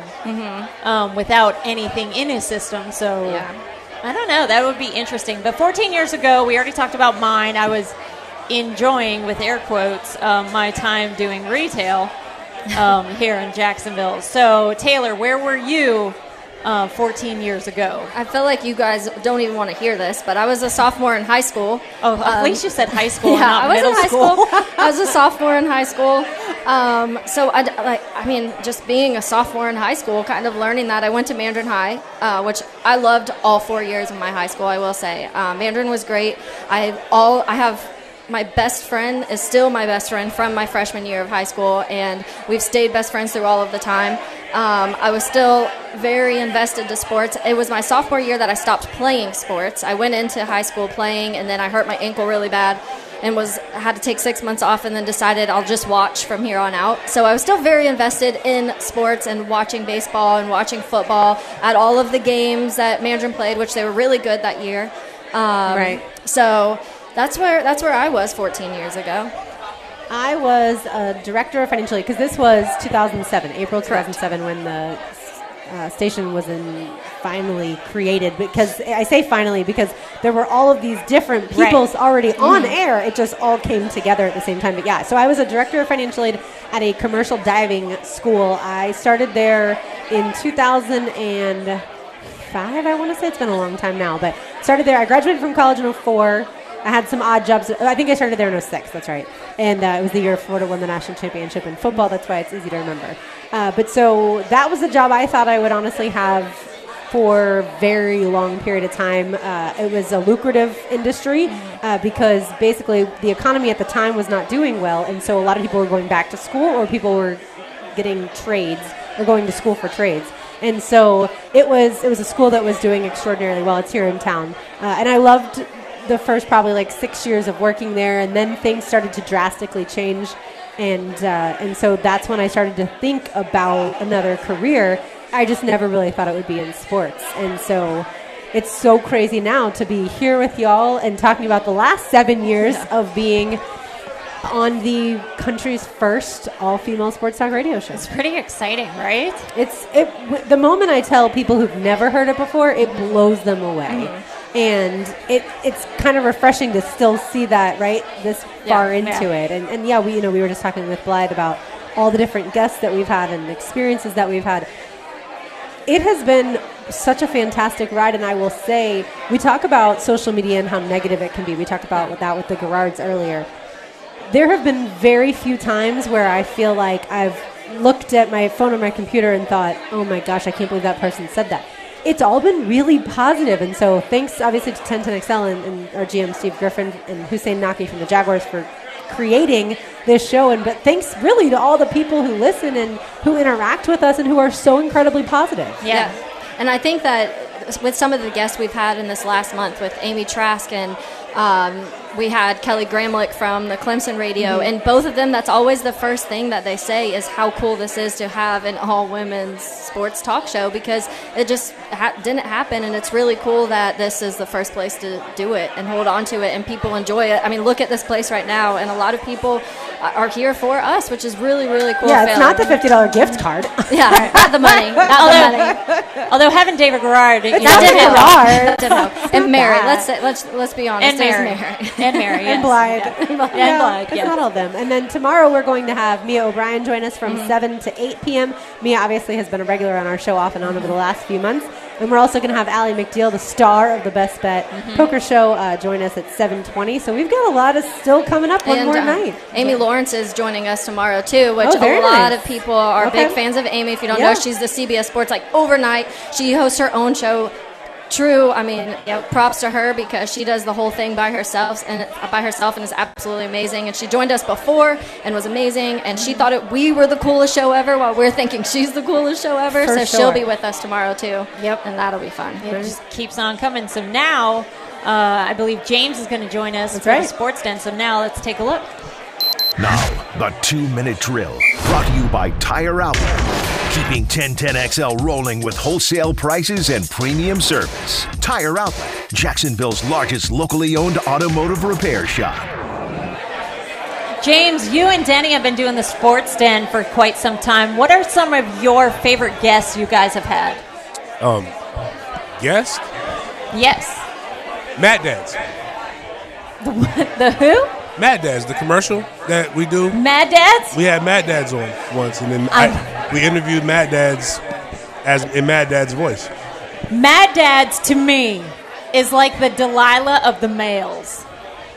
um, without anything in his system. So Yeah. I don't know. That would be interesting. But fourteen years ago, we already talked about mine. I was enjoying, with air quotes, um, my time doing retail um, here in Jacksonville. So Taylor, where were you uh, fourteen years ago? I feel like you guys don't even want to hear this, but I was a sophomore in high school. Oh, at Um, least you said high school, Yeah, and not I was middle in high school. school. I was a sophomore in high school. Um, so I d- like, I mean, just being a sophomore in high school, kind of learning that. I went to Mandarin High, uh, which I loved all four years of my high school. I will say, um, Mandarin was great. I all I have. My best friend is still my best friend from my freshman year of high school, and we've stayed best friends through all of the time. Um, I was still very invested to sports. It was my sophomore year that I stopped playing sports. I went into high school playing, and then I hurt my ankle really bad and was had to take six months off, and then decided I'll just watch from here on out. So I was still very invested in sports and watching baseball and watching football at all of the games that Mandarin played, which they were really good that year. Um, Right. So that's where that's where I was fourteen years ago. I was a director of financial aid because this was two thousand seven, April two thousand seven, when the uh, station was in finally created. Because I say finally because there were all of these different peoples Right. already on air. It just all came together at the same time. But yeah, so I was a director of financial aid at a commercial diving school. I started there in two thousand five, I want to say. It's been a long time now, but started there. I graduated from college in oh four. I had some odd jobs. I think I started there in oh six, that's right. And uh, it was the year Florida won the national championship in football. That's why it's easy to remember. Uh, but so that was a job I thought I would honestly have for a very long period of time. Uh, it was a lucrative industry uh, because basically the economy at the time was not doing well. And so a lot of people were going back to school, or people were getting trades or going to school for trades. And so it was it was a school that was doing extraordinarily well. It's here in town. Uh, and I loved the first probably like six years of working there, and then things started to drastically change. And uh, and so that's when I started to think about another career. I just never really thought it would be in sports. And so it's so crazy now to be here with y'all and talking about the last seven years Yeah. of being on the country's first all-female sports talk radio show. It's pretty exciting, right? It's it. W- the moment I tell people who've never heard it before, it blows them away, Mm-hmm. and it it's kind of refreshing to still see that right this far Yeah, into yeah. it. And and yeah, we you know we were just talking with Blythe about all the different guests that we've had and experiences that we've had. It has been such a fantastic ride, and I will say we talk about social media and how negative it can be. We talked about that with the Gerards earlier. There have been very few times where I feel like I've looked at my phone or my computer and thought, oh my gosh, I can't believe that person said that. It's all been really positive. And so thanks obviously to ten ten X L and, and our G M Steve Griffin and Hussein Naki from the Jaguars for creating this show. And but thanks really to all the people who listen and who interact with us and who are so incredibly positive. Yeah. And I think that with some of the guests we've had in this last month, with Amy Trask and um, we had Kelly Gramlich from the Clemson radio, Mhm. and both of them, that's always the first thing that they say is how cool this is to have an all-women's sports talk show, because it just ha- didn't happen, and it's really cool that this is the first place to do it and hold on to it, and people enjoy it. I mean, look at this place right now, and a lot of people are here for us, which is really, really cool. Yeah, it's feeling. not the fifty dollars gift card. Yeah, not the money, not although, the money. although having David Garrard, you It's know, not That did David help. Garrard. That did help. And Mary, bad. let's say, let's let's be honest. and there's Mary, Mary. and Mary, yes. And Blythe. Yeah. Yeah, And Blythe, it's yeah. not all of them. And then tomorrow we're going to have Mia O'Brien join us from Mm-hmm. seven to eight p.m. Mia obviously has been a regular on our show off and on over the last few months. And we're also going to have Allie McDeal, the star of the Best Bet Mm-hmm. Poker Show, uh, join us at seven twenty. So we've got a lot of still coming up one And, more uh, night. Amy Lawrence is joining us tomorrow too, which Oh, very a lot nice. of people are Okay. big fans of Amy. If you don't Yeah. know, she's the C B S Sports like overnight. She hosts her own show. True, I mean, you know, props to her because she does the whole thing by herself and by herself and is absolutely amazing. And she joined us before and was amazing. And she thought it, we were the coolest show ever, while we're thinking she's the coolest show ever. For so sure. she'll be with us tomorrow too. Yep. And that'll be fun. It just keeps on coming. So now, uh, I believe James is going to join us That's for right. the Sports Den. So now let's take a look. Now, the two-minute drill, brought to you by Tire Outlet. Keeping ten ten X L rolling with wholesale prices and premium service. Tire Outlet, Jacksonville's largest locally owned automotive repair shop. James, you and Denny have been doing the Sports Den for quite some time. What are some of your favorite guests you guys have had? Um, guest? Yes. Mad Dads. The who? Mad Dads, the commercial that we do. Mad Dads? We had Mad Dads on once, and then I, we interviewed Mad Dads as in Mad Dad's voice. Mad Dads, to me, is like the Delilah of the males.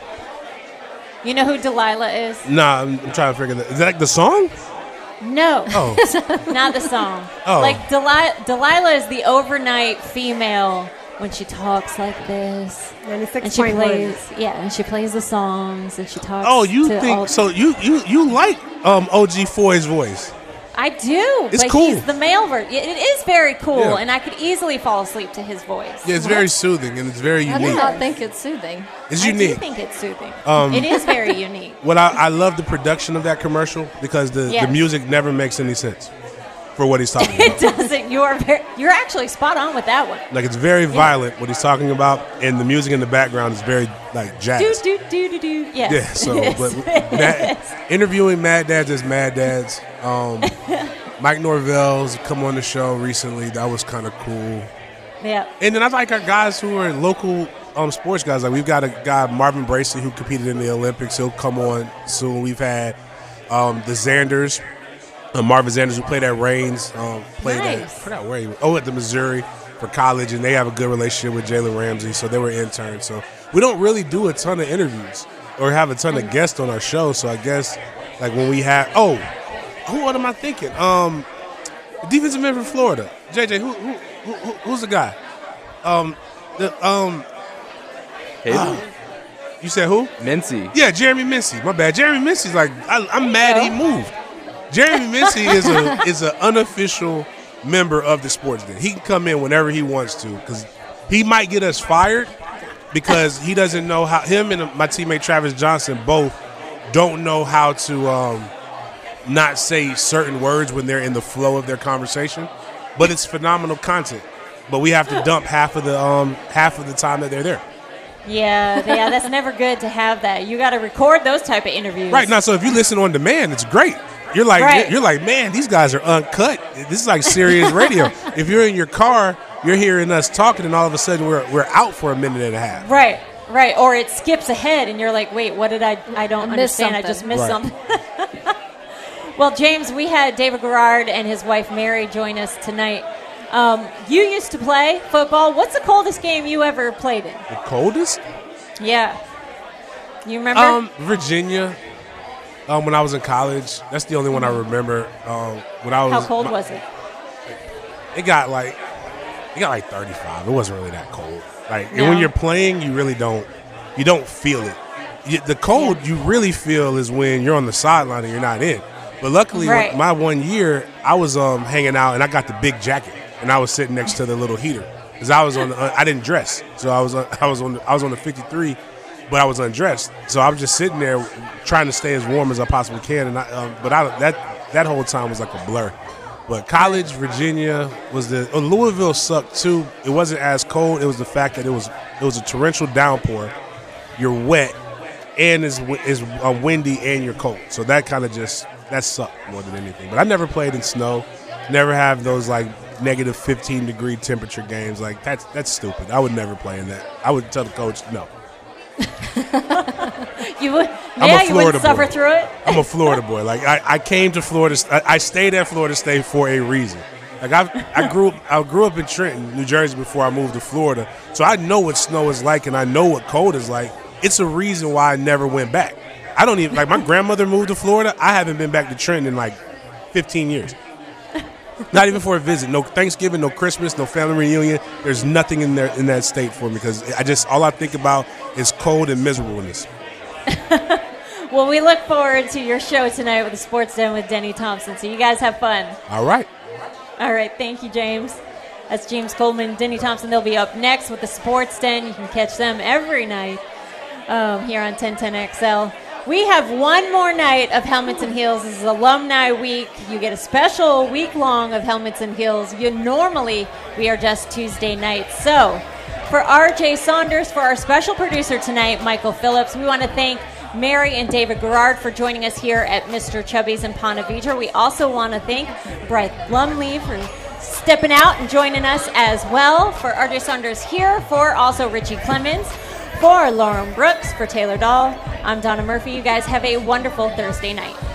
You know who Delilah is? Nah, I'm, I'm trying to figure that. Is that like the song? No. Oh. Not the song. Oh. Like Delilah, Delilah is the overnight female when she talks like this. ninety-six And she point one. plays, yeah, and she plays the songs and she talks. Oh, you to all- think so? You you you like um, O G Foy's voice? I do. It's but cool. He's the male version. It is very cool, Yeah. and I could easily fall asleep to his voice. Yeah, it's very soothing and it's very I do unique. not think it's soothing. It's I unique. do think it's soothing. Um, it is very unique. What I, I love the production of that commercial because the, Yes. the music never makes any sense for what he's talking It about. doesn't. You are very. You're actually spot on with that one. Like it's very violent what he's talking about, and the music in the background is very like jazz. Do do do do do. Yes. Yeah, so Yes. but Mad, interviewing Mad Dads as Mad Dads. Um, Mike Norvell's come on the show recently. That was kind of cool. Yeah. And then I like our guys who are local um, sports guys. Like we've got a guy Marvin Bracey who competed in the Olympics. He'll come on soon. We've had um, the Xanders, uh, Marvin Xanders who played at Reigns. Um, played at I Nice. forgot where he was. Oh, at the Missouri for college, and they have a good relationship with Jalen Ramsey. So they were interns. So we don't really do a ton of interviews or have a ton of guests on our show. So I guess like when we have oh, who what am I thinking? Um, defensive man from Florida, J J. Who, who, who who's the guy? Um, the um. ah, you said who? Mincy. Yeah, Jeremy Mincy. My bad. Jeremy Mincy's like I, I'm mad he moved. Jeremy Mincy is a is an unofficial member of the Sports Den. He can come in whenever he wants to because he might get us fired because he doesn't know how. Him and my teammate Travis Johnson both don't know how to um, not say certain words when they're in the flow of their conversation. But it's phenomenal content. But we have to dump half of the um, half of the time that they're there. Yeah, yeah, that's never good to have that. You got to record those type of interviews. Right now, so if you listen on demand, it's great. You're like, Right. you're like, man, these guys are uncut. This is like serious radio. If you're in your car, you're hearing us talking, and all of a sudden we're we're out for a minute and a half. Right, right. Or it skips ahead, and you're like, wait, what did I? I don't I missed understand. I something. just missed Right. something. Well, James, we had David Garrard and his wife Mary join us tonight. Um, you used to play football. What's the coldest game you ever played in? The coldest? Yeah. You remember? Um, Virginia. Um, when I was in college, that's the only one I remember. Um, when I was How cold my- was it? It got like, it got like thirty-five. It wasn't really that cold. Like, and No. when you're playing, you really don't, you don't feel it. you, the cold you really feel is when you're on the sideline and you're not in. But luckily, Right. my one year, I was um, hanging out and I got the big jacket and I was sitting next to the little heater because I was on. The, I didn't dress, so I was on, I was on the, I was on the fifty-three, but I was undressed. So I was just sitting there trying to stay as warm as I possibly can. And I, um, but I, that that whole time was like a blur. But college, Virginia was the oh, Louisville sucked too. It wasn't as cold. It was the fact that it was it was a torrential downpour. You're wet, and it's is uh, windy, and you're cold. So that kind of just that sucked more than anything. But I never played in snow. Never have those like negative fifteen degree temperature games. Like that's that's stupid. I would never play in that. I would tell the coach no. You would, I'm yeah, a you Florida would suffer boy. through it. I'm a Florida boy. Like I, I came to Florida. I, I stayed at Florida State for a reason. Like I, I grew up. I grew up in Trenton, New Jersey, before I moved to Florida. So I know what snow is like, and I know what cold is like. It's a reason why I never went back. I don't even like. My grandmother moved to Florida. I haven't been back to Trenton in like fifteen years. Not even for a visit. No Thanksgiving, no Christmas, no family reunion. There's nothing in there in that state for me because I just all I think about is cold and miserableness. Well, we look forward to your show tonight with the Sports Den with Denny Thompson. So you guys have fun. All right. All right. Thank you, James. That's James Coleman, Denny Thompson. They'll be up next with the Sports Den. You can catch them every night um, here on ten ten X L. We have one more night of Helmets and Heels. This is Alumni Week. You get a special week long of Helmets and Heels. You normally we are just Tuesday nights. So for R J Saunders, for our special producer tonight, Michael Phillips, we want to thank Mary and David Garrard for joining us here at Mister Chubby's in Ponte Vedra. We also want to thank Bryce Blumley for stepping out and joining us as well. For R J Saunders here, for also Richie Clemens, for Lauren Brooks, for Taylor Dahl, I'm Donna Murphy. You guys have a wonderful Thursday night.